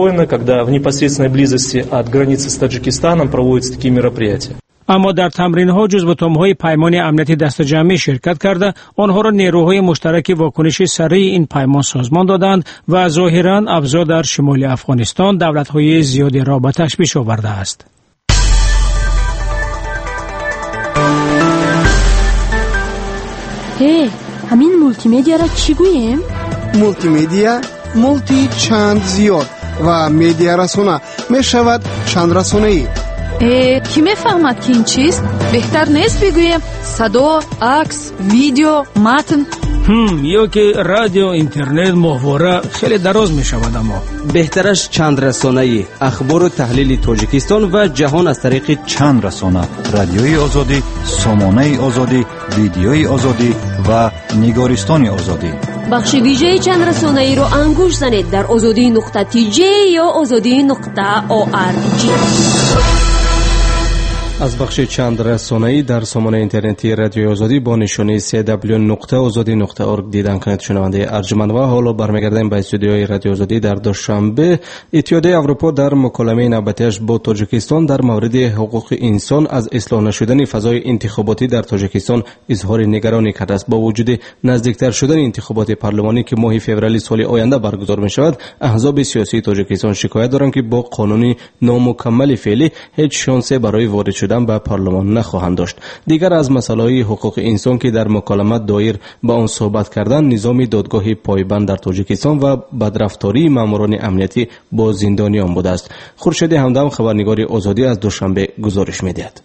اما در تمرین‌ها جزو اتم‌های پیمان امنیتی دست جمعی شرکت کرده، آنها را نیروهای مشترک واکنش سریع این پیمان سازمان دادند و ظاهراً افزا در شمال افغانستان دولت‌های زیادی را به تشویش آورده است. خیر، همین مولتی مدیا را چی گوییم؟ مولتی مدیا مولتی چند زیاد و مدیا رسانه می شود چند رسانه ای. کی میفهمد که این چیست؟ بهتر نیست بگویم صدا، عکس، ویدیو، متن؟ هم یا که رادیو، اینترنت، ماهواره خیلی دراز می شود. اما بهترش چند رسانه‌ای، اخبار و تحلیل تاجیکستان و جهان از طریق چند رسانه: رادیوی آزادی، سامانه آزادی، ویدیوی آزادی و نگارستان آزادی. بخش ویژه چند رسانه‌ای رو انگوش زنید در آزادی نقطه تی جی یا آزادی نقطه او آر جی. از بخش چند رسانه‌ای در سامانه اینترنتی رادیو آزادی با نشانی سی دبلیو نقطه آزادی نقطه اورگ دیدن کنید. شنونده ارجمند و حالا برمیگردیم به استودیوی رادیو آزادی در دوشنبه. اتحادیه اروپا در مکالمه نوبتیش با تاجیکستان در مورد حقوق انسان از اصلاح نشدن فضای انتخاباتی در تاجیکستان اظهار نگرانی کرده است. با وجود نزدیکتر شدن انتخابات پارلمانی که ماه فوریه سال آینده برگزار می شود، احزاب سیاسی تاجیکستان شکایت دارند که با قانون نامکمل فعلی هیچ شانسی برای وارد شدن به پارلمان نخواهند داشت. دیگر از مسائل حقوق انسان که در مکالمه دایر به آن صحبت کردن، نظام دادگاه پایبند در تاجیکستان و بدرفتاری ماموران امنیتی با زندانیان بوده است. خورشید همدم، خبرنگار آزادی، از دوشنبه گزارش می‌دهد.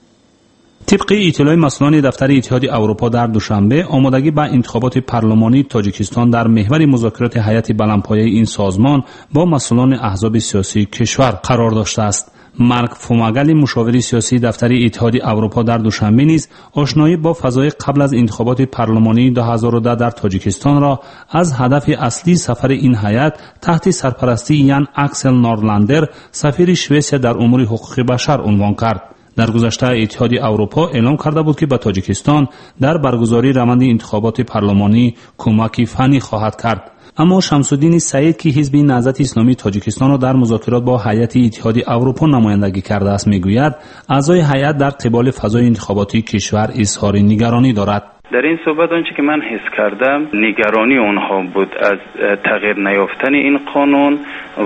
طبق اطلاع مسئولان دفتر اتحادیه اروپا در دوشنبه، آمادگی به انتخابات پارلمانی تاجیکستان در محور مذاکرات هیئت بلندپایه این سازمان با مسئولان احزاب سیاسی کشور قرار داشته است. مارک فوماگل، مشاور سیاسی دفتر اتحادیه اروپا، در دوشنبه نیز آشنایی با فضای قبل از انتخابات پارلمانی دو هزار و ده در تاجیکستان را از هدف اصلی سفر این هیئت تحت سرپرستی یان اکسل نورلندر، سفیر سوئیسیا در امور حقوق بشر، عنوان کرد. در گذشته اتحادیه اروپا اعلام کرده بود که به تاجیکستان در برگزاری روند انتخابات پارلمانی کمک فنی خواهد کرد. اما شمس‌الدین سعید که حزب نهضت اسلامی تاجیکستان را در مذاکرات با هیئت اتحادیه اروپا نمایندگی کرده است، میگوید اعضای هیئت در قبال فضای انتخاباتی کشور اظهار نگرانی دارد. در این صحبت آنچه که من حس کردم نگرانی آنها بود از تغییر نیافتن این قانون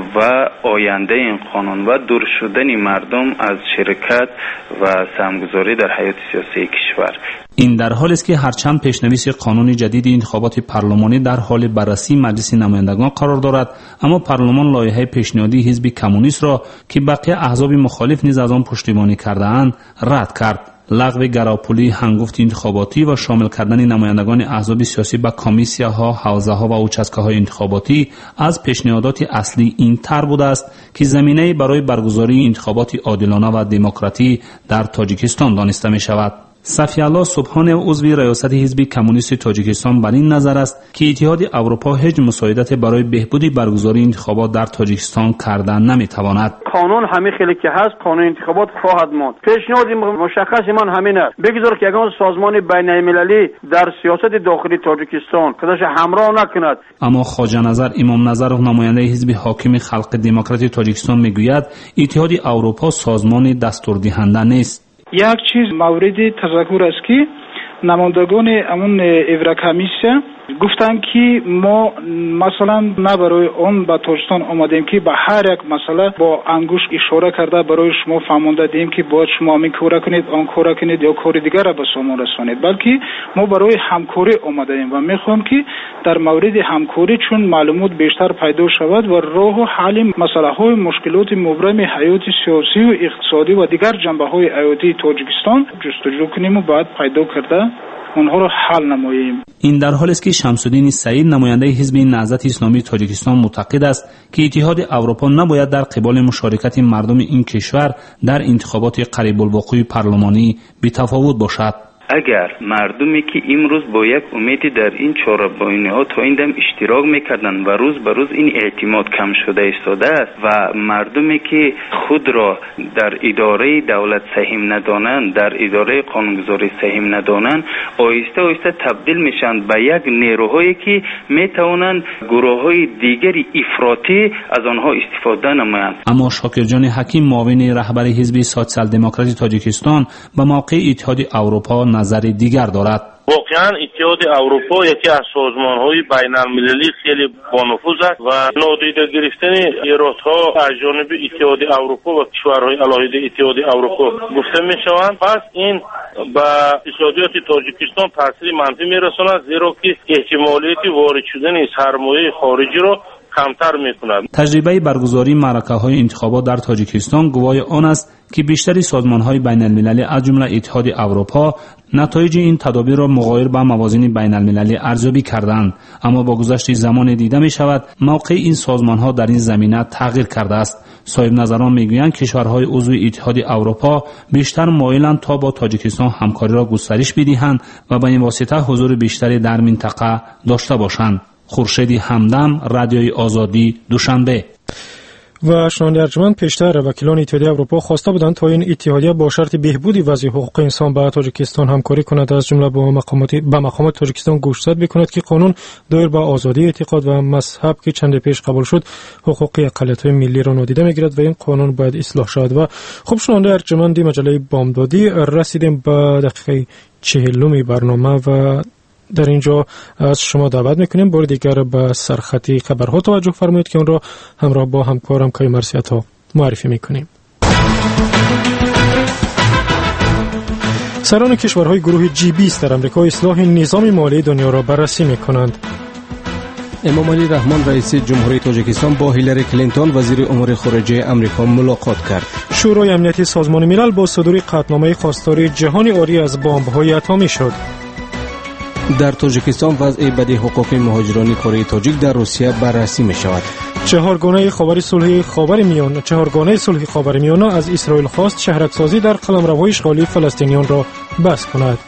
و آینده این قانون و دور شدن مردم از شرکت و سهمگذاری در حیات سیاسی کشور. این در حالی است که هرچند پیشنویس قانون جدید انتخابات پارلمانی در حال بررسی مجلس نمایندگان قرار دارد، اما پارلمان لایحه پیشنهادی حزب کمونیست را که بقیه احزاب مخالف نیز از آن پشتیبانی کرده‌اند رد کرد. لغو گراپولی هنگفت انتخاباتی و شامل کردن نمایندگان احزاب سیاسی به کمیسیاها، حوزه‌ها و اوچسکه‌های انتخاباتی از پیشنهادات اصلی این طرح بوده است که زمینه برای برگزاری انتخابات عادلانه و دموکراتی در تاجیکستان دانسته می شود. صفی‌الله سبحان، عضو ریاست حزب کمونیست تاجیکستان، بر این نظر است که اتحادیه اروپا هیچ مساعدت برای بهبود برگزاری انتخابات در تاجیکستان کردن نمیتواند. قانون همین خیلی که هست، قانون انتخابات خواهد ماند. پیشنهاد مشخص من همین است، بگذار که اگر سازمان بین المللی در سیاست داخلی تاجیکستان خودش همراه نکند. اما خواجه نظر امام نظرov، نماینده حزب حاکم خلق دموکراتی تاجیکستان، میگوید اتحادیه اروپا سازمان دستوردهنده نیست. یک چیز مورد تذکر است که نمایندگان امون ایورکمیسیا گفتن که ما مثلا نه برای اون به تاجیکستان آمدیم که به هر یک مسئله با انگوش اشاره کرده برای شما فهمانده دیم که باید شما همین کار کنید، آن کار کنید یا کار دیگر را به سامان رسانید، بلکه ما برای همکاری آمدیم و میخوایم که در مورد همکاری چون معلومات بیشتر پیدا شود و راه و حل مسئله های مشکلات مبرم حیات سیاسی و اقتصادی و دیگر جنبه های حیاتی تاجیکستان جستجو کنیم و بعد پیدا کرده اونها رو حل نماییم. این در حالی است که شمس‌الدین سعید، نماینده حزب نهضت اسلامی تاجیکستان، معتقد است که اتحادیه اروپا نباید در قبال مشارکت مردم این کشور در انتخابات قریب الوقوع پارلمانی بی‌تفاوت باشد. اگر مردمی که امروز با یک امیدی در این چهاربینی ها تا این دم اشتراک میکردن و روز به روز این اعتماد کم شده ایستاده است و مردمی که خود را در اداره دولت سهیم ندانند، در اداره قانونگذاری سهیم ندانند، آهسته آهسته تبدیل میشن به یک نیروهایی که میتوانند گروه های دیگری افراطی از آنها استفاده نمایند. اما شاکر جان حکیم، معاون رهبر حزب سوسیال دموکراتی تاجیکستان، به موقع اتحادیه اروپا نظر دیگر دارد. واقعا اتحادیه اروپا یکی از سازمان‌های بین‌المللی خیلی بانفوذ است و نادیده گرفتن ایرادها از جانب اتحادیه اروپا و کشورهای علاهده اتحادیه اروپا گفته می‌شوند. پس این به اقتصادیات تاجیکستان تاثیر منفی میرساند، زیرا که احتمالیت وارد شدن سرمایه خارجی را کمتر میکند. تجربه برگزاری معرکه‌های انتخابات در تاجیکستان گواه آن است که بیشتری سازمان‌های بین‌المللی از جمله اتحاد اروپا نتایج این تدابیر را مغایر به موازین بین‌المللی ارزیابی کردند، اما با گذشت زمان دیده می‌شود موقع این سازمان‌ها در این زمینه تغییر کرده است. صاحب نظران می‌گویند کشورهای عضو اتحاد اروپا بیشتر مایلند تا با تاجیکستان همکاری را گسترش بدهند و به این واسطه حضور بیشتری در منطقه داشته باشند. خورشیدی همدم، رادیوی آزادی، دوشنبه. و شنونده ارجمند، پیشتر وکیلان اتحادیه اروپا خواسته بودند تا این اتحادیه با شرط بهبودی وضع حقوق انسان با تاجیکستان همکاری کند، از جمله با مقامات به مقامات تاجیکستان گوشزد بکند که قانون دایر به آزادی اعتقاد و مذهب که چند پیش قبول شد حقوق اقلیت‌های ملی را نادیده میگیرد و این قانون باید اصلاح شود. و خب شنونده ارجمند، مجله بامدادی رسیدیم به دقیقه چهلم برنامه و در اینجا از شما دعوت میکنیم بار دیگر به سرخطی خبرها توجه فرمایید که اون را همراه با همکارم کای مرسیتا معرفی میکنیم. سران کشورهای گروه جی بیست در امریکا اصلاح نظام مالی دنیا را بررسی میکنند. امام علی رحمان رئیس جمهوری تاجیکستان با هیلاری کلینتون وزیر امور خارجه امریکا ملاقات کرد. شورای امنیتی سازمان ملل با صدور قطعنامه خواستار جهانی عاری از بمب‌های اتمی شد. در تاجیکستان وضع بد حقوق مهاجران کره تاجیک در روسیه بررسی می شود. چهارگانه خاور صلح خاورمیانه چهارگانه صلح خاورمیانه از اسرائیل خواست شهرک‌سازی در قلمروهای اشغالی فلسطینیان را بس کند.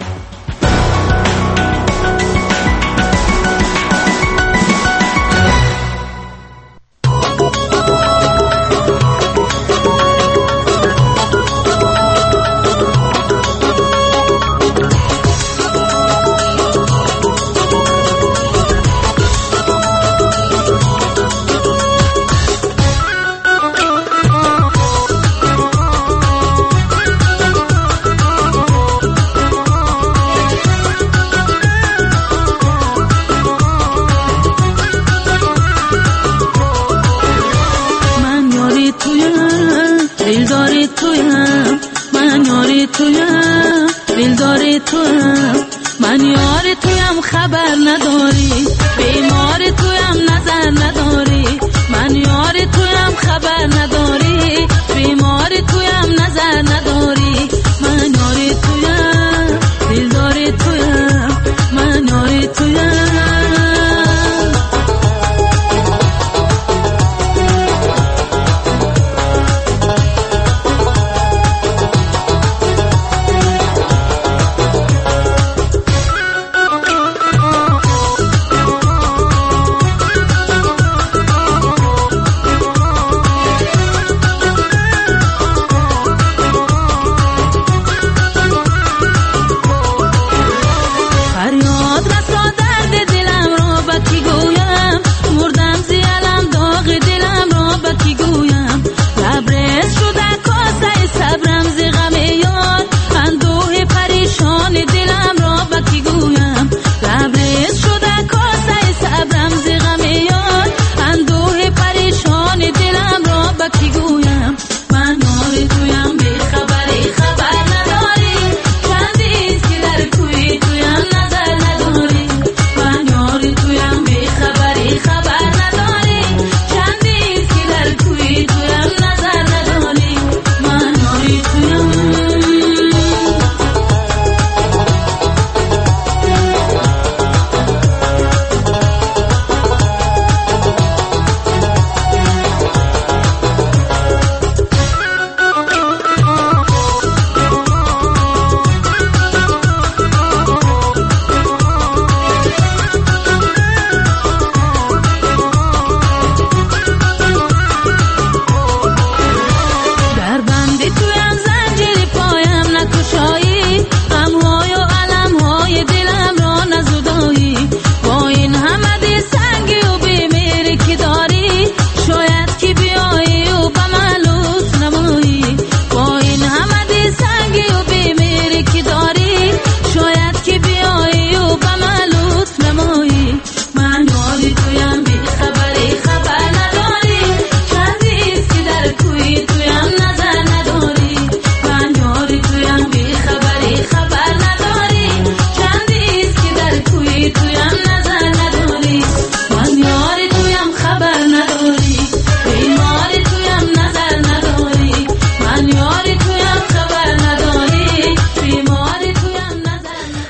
من یار تویم خبر نداری، بیمار تویم نظر نداری، من یار تویم خبر نداری، بیمار تویم نظر نداری، من یار تویم دلدار تویم، من یار تویم.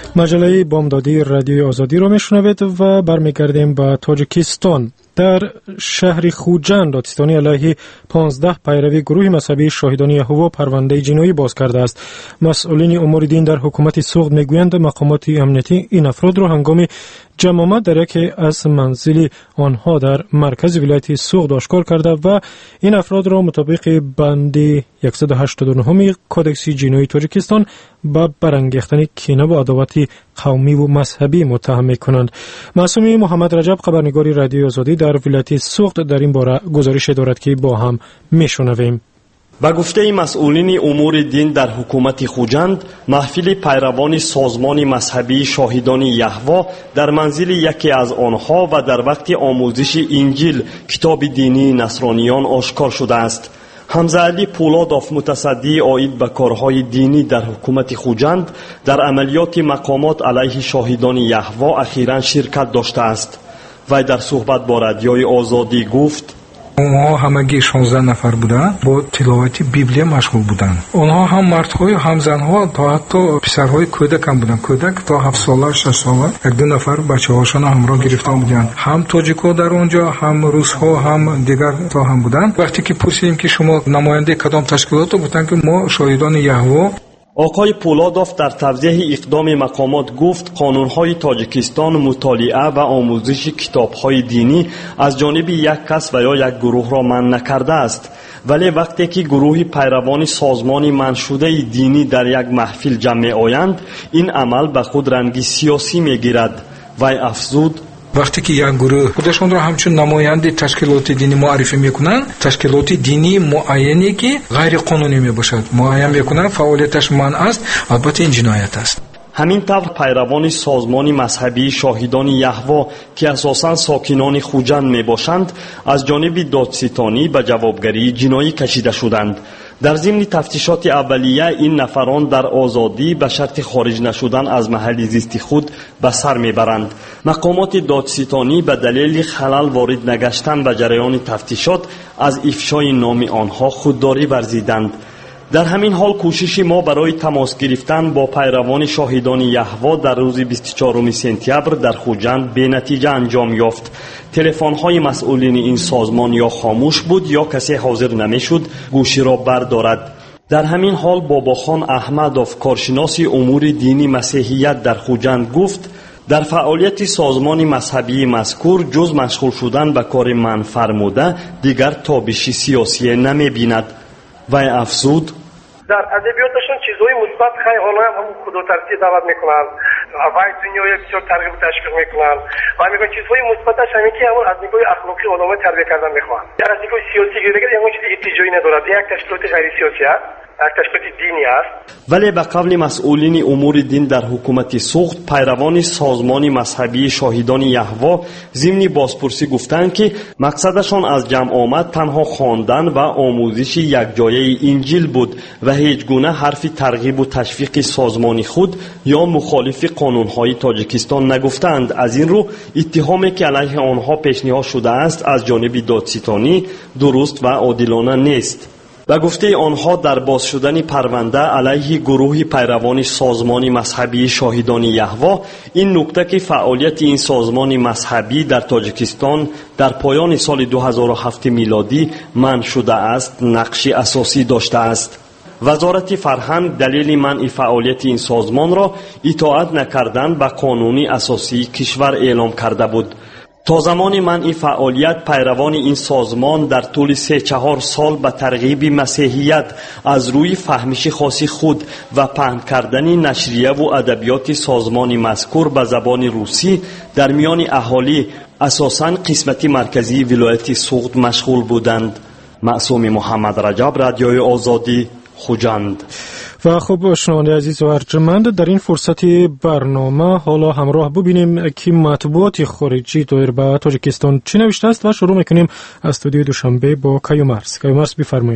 مجله بامدادی رادیوی آزادی را میشنوید و برمیگردیم به تاجیکستان. در شهر خوجند دادستانی علیه پانزده پیروی گروه مذهبی شاهدان یهوه پرونده جنایی باز کرده است. مسئولین امور دین در حکومت سوخت میگویند مقامات امنیتی این افراد را هنگام جمع آمد در یکی از منزل آنها در مرکز ولایت سوخت آشکار کرده و این افراد را مطابق بند صد و هشتاد و نه کودکس جنایی تاجیکستان به برانگیختن کینه و عداوت قومی و مذهبی متهم می‌کنند. معصومی محمد رجب خبرنگار رادیوی آزادی در ولایت سوخت در این باره گزارش دارد که با هم میشنویم. با گفته مسئولین امور دین در حکومت خوجند، محفل پیروان سازمان مذهبی شاهدان یهوه در منزل یکی از آنها و در وقت آموزش انجیل کتاب دینی نصرانیان آشکار شده است. حمزه علی پولادوف متصدی عاید به کارهای دینی در حکومت خوجند در عملیات مقامات علیه شاهدان یهوه اخیراً شرکت داشته است. وی در صحبت با رادیوی آزادی گفت: اونها همگی شانزده نفر بودند، با تلاوت بیبلی مشغول بودند. اونها هم مردهای هم زنها تا حتی پسرهای کودک هم بودند. کودک تا هفت ساله شش ساله یک دو نفر بچه‌هاشون همراه گرفته بودند. هم تاجیک‌ها در اونجا، هم روس‌ها، هم دیگر تا هم بودند. وقتی که پرسیدیم که شما نماینده کدام تشکیلات بودند که ما شاهدان یهوه. آقای پولادوف در توضیح اقدام مقامات گفت قانون‌های تاجیکستان مطالعه و آموزش کتاب‌های دینی از جانب یک کس و یا یک گروه را منع نکرده است، ولی وقتی که گروه پیروان سازمان منشوده دینی در یک محفل جمع آیند این عمل به خود رنگی سیاسی می‌گیرد. وی افزود: وقتی که یک گروه خودشون را همچون نماینده تشکیلات دینی معرفی میکنن، تشکیلات دینی معینی که غیر قانونی میباشد معین میکنن، فعالیتش منع است، البته این جنایت است. همین طور پیروان سازمان مذهبی شاهدان یهوه که اساساً ساکنان خوجند میباشند از جانب دادستانی به جوابگری جنایی کشیده شدند. در ضمن تفتیشات اولیه این نفران در آزادی به شرط خارج نشدن از محل زیست خود به سر میبرند. مقامات دادستانی به دلیل خلل وارد نگشتن به جریان تفتیشات از افشای نام آنها خودداری ورزیدند. در همین حال کوشش ما برای تماس گرفتن با پیروان شاهدان یهوه در روز بیست و چهارم سپتامبر در خوجند به نتیجه انجام یافت. تلفن‌های مسئولین این سازمان یا خاموش بود یا کسی حاضر نمی‌شد گوشی را بردارد. در همین حال باباخان احمدوف کارشناس امور دینی مسیحیت در خوجند گفت در فعالیت سازمان مذهبی مذکور جز مشغول شدن به کار من فرموده دیگر تابشی سیاسی نمی‌بیند. و افزود: در ادبیاتشون چیزهای مثبت خیلی حالا هم همون خودوترسی دعوت میکنن و دنیای بسیار ترغیب و تشویق میکنن و میگن چیزهای مثبتش همین که همون از نگاه اخلاقی علما تربیت کردن میخوان. در از نگاه سیاسی دیگه همون چیزی اتجاهی ندارد، یک تشکیلات غیر سیاسی است، یک تشکیلات دینی است. ولی به قول مسئولین امور دین در حکومت سوخت پیروان سازمان مذهبی شاهدان یهوه ضمن بازپرسی گفتند که مقصدشان از جمع آمد تنها خواندن و آموزش یکجایه انجیل بود و هیچ گونه حرف ترغیب و تشویق سازمان خود یا مخالف قانونهای تاجیکستان نگفتند. از این رو اتهامی که علیه آنها پیشنهاد شده است از جانب دادستانی درست و عادلانه نیست. و گفته آنها در باز شدن پرونده علیه گروه پیروان سازمان مذهبی شاهدان یهوه این نکته که فعالیت این سازمان مذهبی در تاجیکستان در پایان سال دو هزار و هفت میلادی منع شده است نقش اساسی داشته است. وزارت فرهنگ دلیل منع فعالیت این سازمان را اطاعت نکردن به قانون اساسی کشور اعلام کرده بود. تا زمان منع فعالیت پیروان این سازمان در طول سه چهار سال به ترغیب مسیحیت از روی فهمش خاص خود و پهن کردن نشریه و ادبیات سازمان مذکور به زبان روسی در میان اهالی اساساً قسمت مرکزی ولایت سوخت مشغول بودند. معصوم محمد رجب، رادیوی آزادی، خوجند. و خب شنونده عزیز و ارجمند، در این فرصت برنامه حالا همراه ببینیم که مطبوعات خارجی دایر به تاجیکستان چی نوشته است و شروع میکنیم از استودیوی دوشنبه با کیومرس. کیومرس بفرمایید.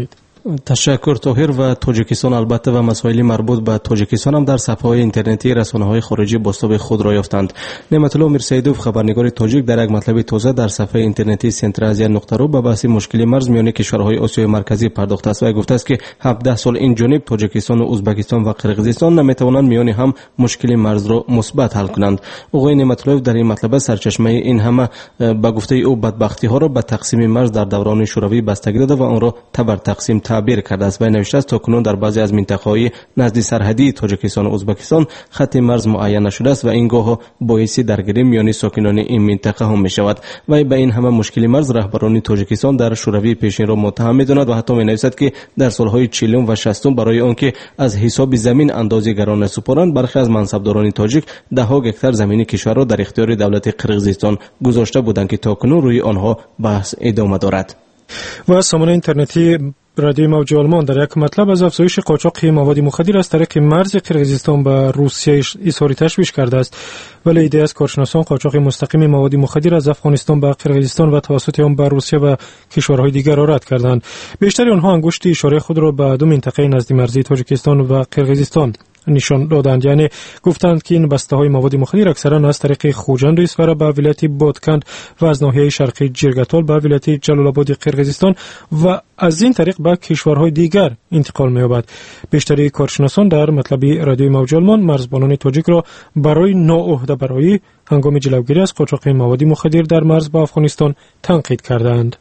تشکر طاهر. و تاجیکستان البته و مسائل مربوط به تاجیکستان هم در صفحه‌های اینترنتی رسانه‌های خارجی بازتاب خود را یافتند. نعمت الله میرسیدوف خبرنگار تاجیک در یک مطلب تازه در صفحه اینترنتی سنتر آزیا نقطه رو به بحث مشکل مرز میان کشورهای آسیای مرکزی پرداخته است و گفته است که هفده سال این جانب تاجیکستان و ازبکستان و قرقیزستان نمیتوانند میان هم مشکل مرز را مثبت حل کنند. آقای نعمت الله در این مطلب سرچشمه این همه به گفته او بدبختی ها را به تقسیم مرز در دوران شوروی بستگی داده و آن را تبر تقسیم تعبیر کرده است و نوشته است تاکنون در بعضی از منطقه‌های نزدیک سرحدی تاجیکستان و ازبکستان خط مرز معین نشده است و این گاه باعث درگیری میان ساکنان این منطقه هم میشود و به این همه مشکل مرز رهبران تاجیکستان در شوروی پیشین را متهم می‌داند و حتی می‌نویسد که در سالهای چهلم و شصتم برای آنکه از حساب زمین اندازه گران سپارند برخی از منصبداران تاجیک ده ها گکتار زمین کشور را در اختیار دولت قرقیزستان گذاشته بودند که تاکنون روی آنها بحث ادامه دارد. و سامانه اینترنتی رادیوی موج آلمان در یک مطلب از افزایش قاچاق مواد مخدر از طریق مرز قرقیزستان به روسیه اظهار تشویش کرده است. ولی ایده از کارشناسان قاچاق مستقیم مواد مخدر از افغانستان به قرقیزستان و توسط آن به روسیه و کشورهای دیگر را رد کردند. بیشتر آنها انگشت اشاره خود را به دو منطقه نزدیک مرزی تاجیکستان و قرقیزستان نشان دادند، یعنی گفتند که این بسته های مواد مخدر اکثرا از طریق خوجند اسفر به ولایت بادکند و از ناحیه شرقی جرگتال به ولایت جلال آباد قرقیزستان و از این طریق به کشورهای دیگر انتقال می‌یابد. بیشتر کارشناسان در مطلبی رادیوی موج آلمان مرزبانان تاجیک را برای ناعهده برای هنگام جلوگیری از قاچاق مواد مخدر در مرز با افغانستان تنقید کردند.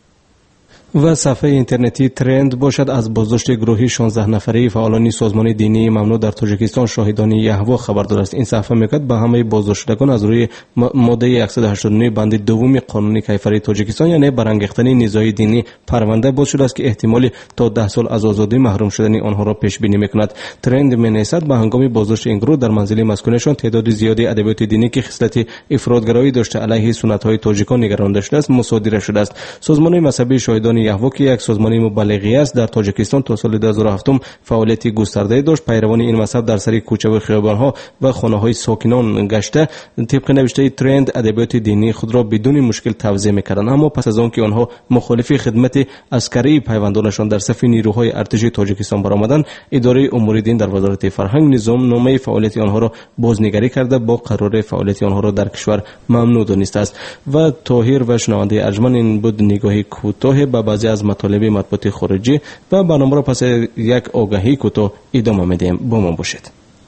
و صفحه اینترنتی ترند باشد از بازداشت گروهی شانزده نفره فعالان سازمان دینی ممنوع در تاجیکستان شاهدان یهوه خبردار است. این صفحه میگوید به همه بازداشتگان از روی ماده صد و هشتاد و نه بند دوم قانون کیفری تاجیکستان یعنی برانگیختن نزاع دینی پرونده باز شده است که احتمال تا ده سال از آزادی محروم شدن آنها را پیش بینی میکند. ترند مینویسد به هنگام بازداشت این گروه در منزل مسکونشان تعداد زیادی ادبیات دینی که خصلت افراطگرایی داشته علیه سنت‌های تاجیکان نگرانده شده است مصادره شده است. سازمان مذهبی شاهدان یهوه که یک سازمان مبلغی است در تاجیکستان تا سال دو هزار و هفت فعالیت گسترده داشت. پیروان این مذهب در سر کوچه و خیابان‌ها و خانه‌های ساکنان گشته طبق نوشته ترند ادبیات دینی خود را بدون مشکل توزیع می‌کردند، اما پس از آن که آنها مخالف خدمت عسکری پیوندانشان در صف نیروهای ارتش تاجیکستان برآمدند، اداره امور دین در وزارت فرهنگ نظام نامه فعالیت آنها را بازنگری کرده با قرار فعالیت آنها را در کشور ممنوع دانسته است. و طاهر و شنونده ارجمند این بود نگاهی کوتاه به بعضی از مطالب مطبوعاتی خارجی و برنامه را پس یک آگاهی کوتاه ادامه میدیم. با ما باشید.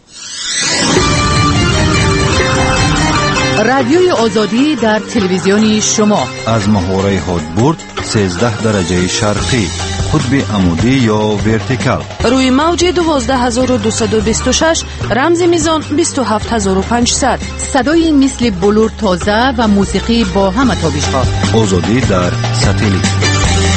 رادیوی آزادی در تلویزیون شما از محوره هادبورد سیزده درجه شرقی قطب عمودی یا ورتیکال روی موج دوازده هزار و دویست و بیست و شش رمز میزان بیست و هفت هزار و پانصد صدای مثل بلور تازه و موسیقی با همه تابش‌ها. آزادی در ساتلیت.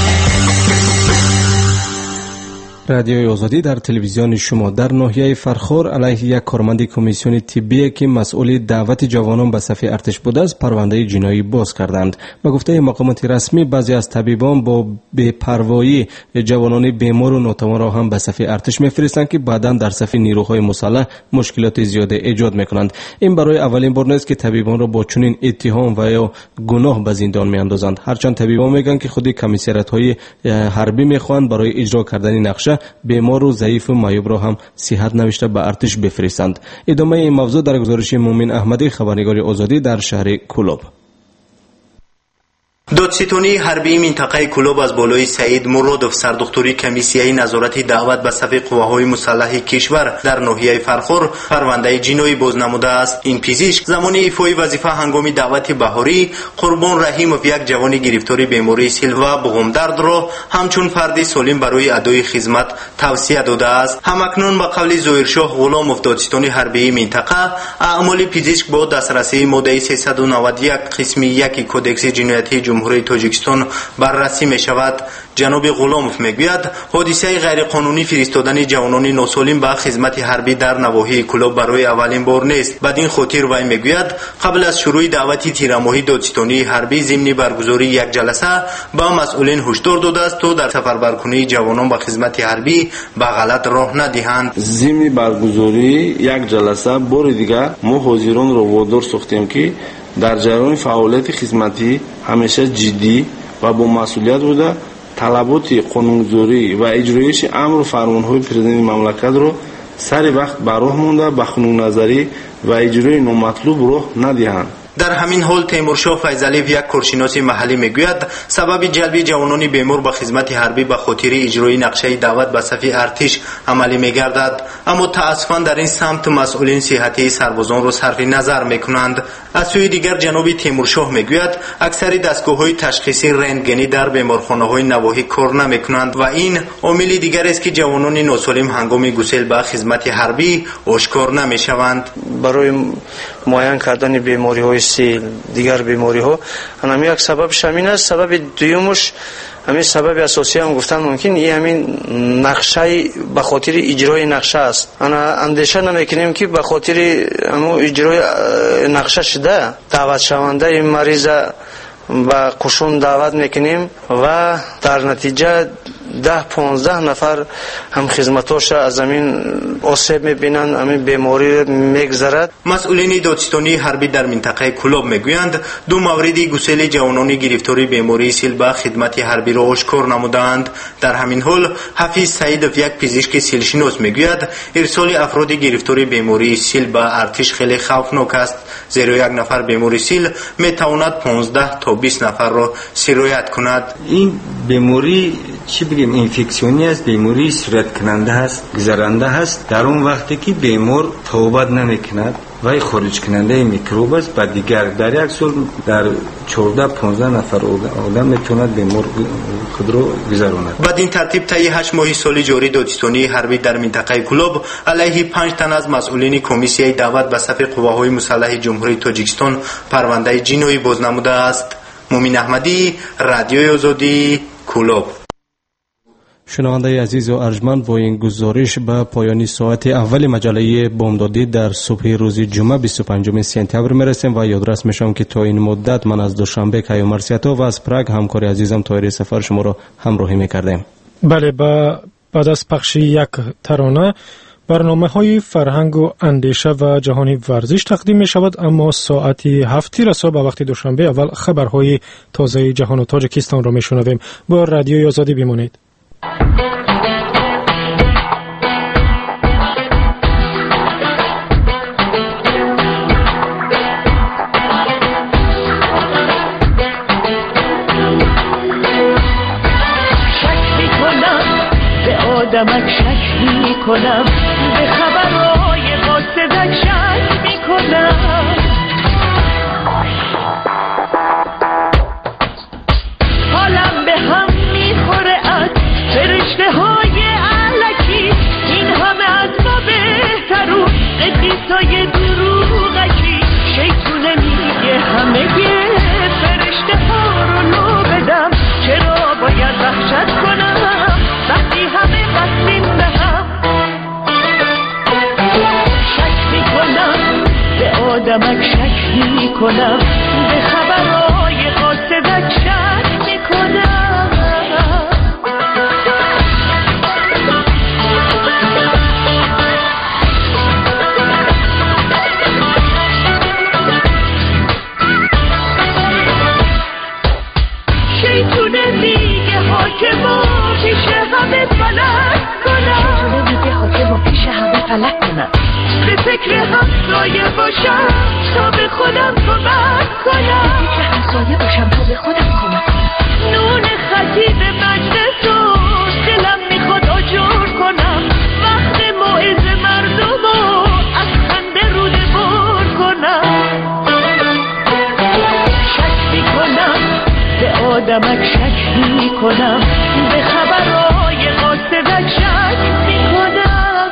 رادیوی آزادی در تلویزیون شما در ناحیه فرخار علیه یک کارمند کمیسیون طبی که مسئول دعوت جوانان به صف ارتش بوده است پرونده جنایی باز کردند. به گفته مقامات رسمی بعضی از طبیبان با بی‌پروایی جوانان بیمار و ناتوان را هم به صف ارتش میفرستند که بعداً در صف نیروهای مسلح مشکلات زیاده ایجاد میکنند. این برای اولین بار نیست که طبیبان را با چنین اتهام و یا گناه به زندان میاندازند. هرچند طبیبان میگن که خودی کمیسریات‌های حربی میخواهند برای اجرا کردن نقشه بیمار و ضعیف و معیوب را هم صحت نوشته به ارتش بفرستند. ادامه این موضوع در گزارش مومن احمدی خبرنگار آزادی در شهر کلوب. دادستانی حربی منطقه کلوب از بالای سعید مرادوف سردختوری کمیسیه نظارت دعوت به صف قواهای مسلح کشور در ناحیه فرخور پرونده جنایی باز نموده است. این پزشک زمان ایفای وظیفه هنگام دعوت بهاری قربان رحیموف یک جوان گرفتار بیماری سیل و بغم درد را همچون فرد سالم برای ادای خدمت توصیه داده است. همکنون به قول ظاهرشاه غلاموف دادستانی حربی منطقه اعمال پزشک با دسترسی ماده سیصد و نود و یک قسم یک کودکس جنایتی جمهوری تاجیکستان بررسی می شود. جناب غلاموف میگوید حادثه غیر قانونی فرستادن جوانان ناسالم به خدمت حربی در نواحی کلوب برای اولین بار نیست. بدین خاطر وی میگوید قبل از شروع دعوت تیرماهی دادستانی حربی ضمن برگزاری یک جلسه با مسئولین هشدار داده است تا در سفربرکنی جوانان به خدمت حربی به غلط راه ندهند. ضمن برگزاری یک جلسه بار دیگر ما حاضران را وادار ساختیم که در جریان فعالیت خدمتی همیشه جدی و با مسئولیت بوده талаботи қонунгузорӣ ва иҷроиши амру фармонҳои президенти мамлакатро сари вақт ба роҳ монда ба хунукназарӣ ва иҷрои номатлуб роҳ надиҳанд. در همین حال تیمورشاه فیضعلیف یک کارشناس محلی میگوید سبب جلب جوانان بیمار به خدمت حربی به خاطر اجرای نقشه دعوت به صف ارتش عملی میگردد، اما تاسفانه در این سمت مسئولین صحتی سربازان را صرف نظر میکنند. از سوی دیگر جناب تیمورشاه میگوید اکثر دستگاه‌های تشخیصی رنتگنی در بیمارخانه‌های نواحی کار نمیکنند و این عامل دیگر است که جوانان ناسالم هنگام گسیل به خدمت حربی آشکار نمیشوند. برای معاین کردن بیماری‌های سیل دیگر بیماری‌ها همین یک سببش همین است. سبب دومش همین سبب اساسی هم گفتن ممکن این همین نقشه به خاطر اجرای نقشه است. انا اندیشه نمیکنیم که به خاطر همون اجرای نقشه شده دعوت شونده این مریض با قشون دعوت میکنیم و در نتیجه ده پانزده نفر هم خدمتاش از زمین آسیب میبینند، همین بیماری میگذرد. مسئولین دادستانی حربی در منطقه کلاب میگویند دو مورد گسیل جوانان گرفتار بیماری سیل به خدمت حربی را آشکار نمودند. در همین حال حفیظ سعیدов یک پزشک سیلشناس میگوید ارسال افراد گرفتار بیماری سیل به ارتش خیلی خوفناک است، زیرا یک نفر بیماری سیل میتواند پانزده تا بیست نفر را سرایت کند. این بیماری چی بگیم انفکسیونی است، بیماری سرایت کننده است، گذرنده است. در اون وقتی که بیمار توبت نمیکند و خارج کننده میکروب است به دیگر، در یک سال در چهارده پانزده نفر آدم میتواند بیمار خود را گذراند. بدین ترتیب طی هشت ماه سال جاری دادستانی حربی در منطقه کلاب علیه پنج تن از مسئولین کمیسیه دعوت به صف قواهای مسلح جمهوری تاجیکستان پرونده جنایی باز نموده است. مومین احمدی، رادیوی آزادی، کلاب. شنونده عزیز و ارجمند، با این گزارش به پایانی ساعت اول مجله بامدادی در صبح روز جمعه بیست و پنجم سپتامبر میرسیم و یادرس میشم که تا این مدت من از دوشنبه کیو مرسیتا و از پراگ همکار عزیزم طاهر سفر شما را همراهی میکردیم. بله، با بعد از پخش یک ترانه برنامه های فرهنگ و اندیشه و جهانی ورزش تقدیم می شود، اما ساعت هفت رسا به وقت دوشنبه اول خبرهای تازه جهان و تاجیکستان را می شنویم. با رادیوی آزادی بمانید. آدمک شک می کنم، به خبرهای قاصدک شک می کنم. حالم به هم می خوره از فرشته های علکی، این همه از ما بهترون قدیسای دروغکی. شیطونه میگه همه گه فرشته ها رو لو بدم، چرا باید وحشت کنم وقتی همه بستیم به هم. شک می کنم به آدمک شک می کنم، به خبرهای قاصدک شک می کنم. شیطونه میگه حاکمو پیش همه فلک کنم، شیطونه میگه حاکمو پیش همه فلک کنم. به فکر همسایه باشم تا به خودم کمک کنم، به فکر همسایه باشم تا به خودم کمک کنم. نون خطیب مجلس رو دلم میخواد آجر کنم، وقت موعظ مردم رو از خنده روده بر کنم. شک میکنم به آدمک شک میکنم، به خبرهای قاصدک شک میکنم.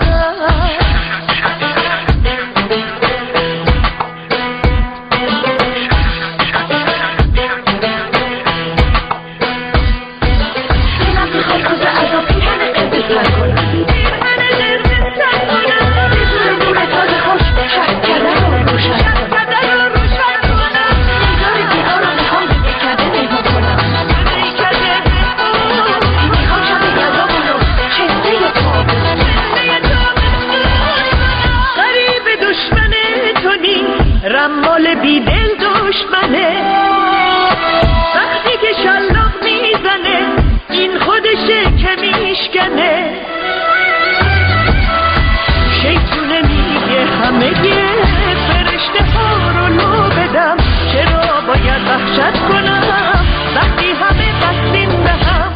رمال بی دل دشمنه، وقتی که شلاق میزنه این همه فرشته ها رو لو بدم؟ چرا باید وحشت کنم وقتی همه دستیم به هم؟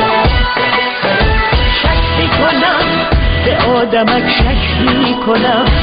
شک میکنم به آدمک شک میکنم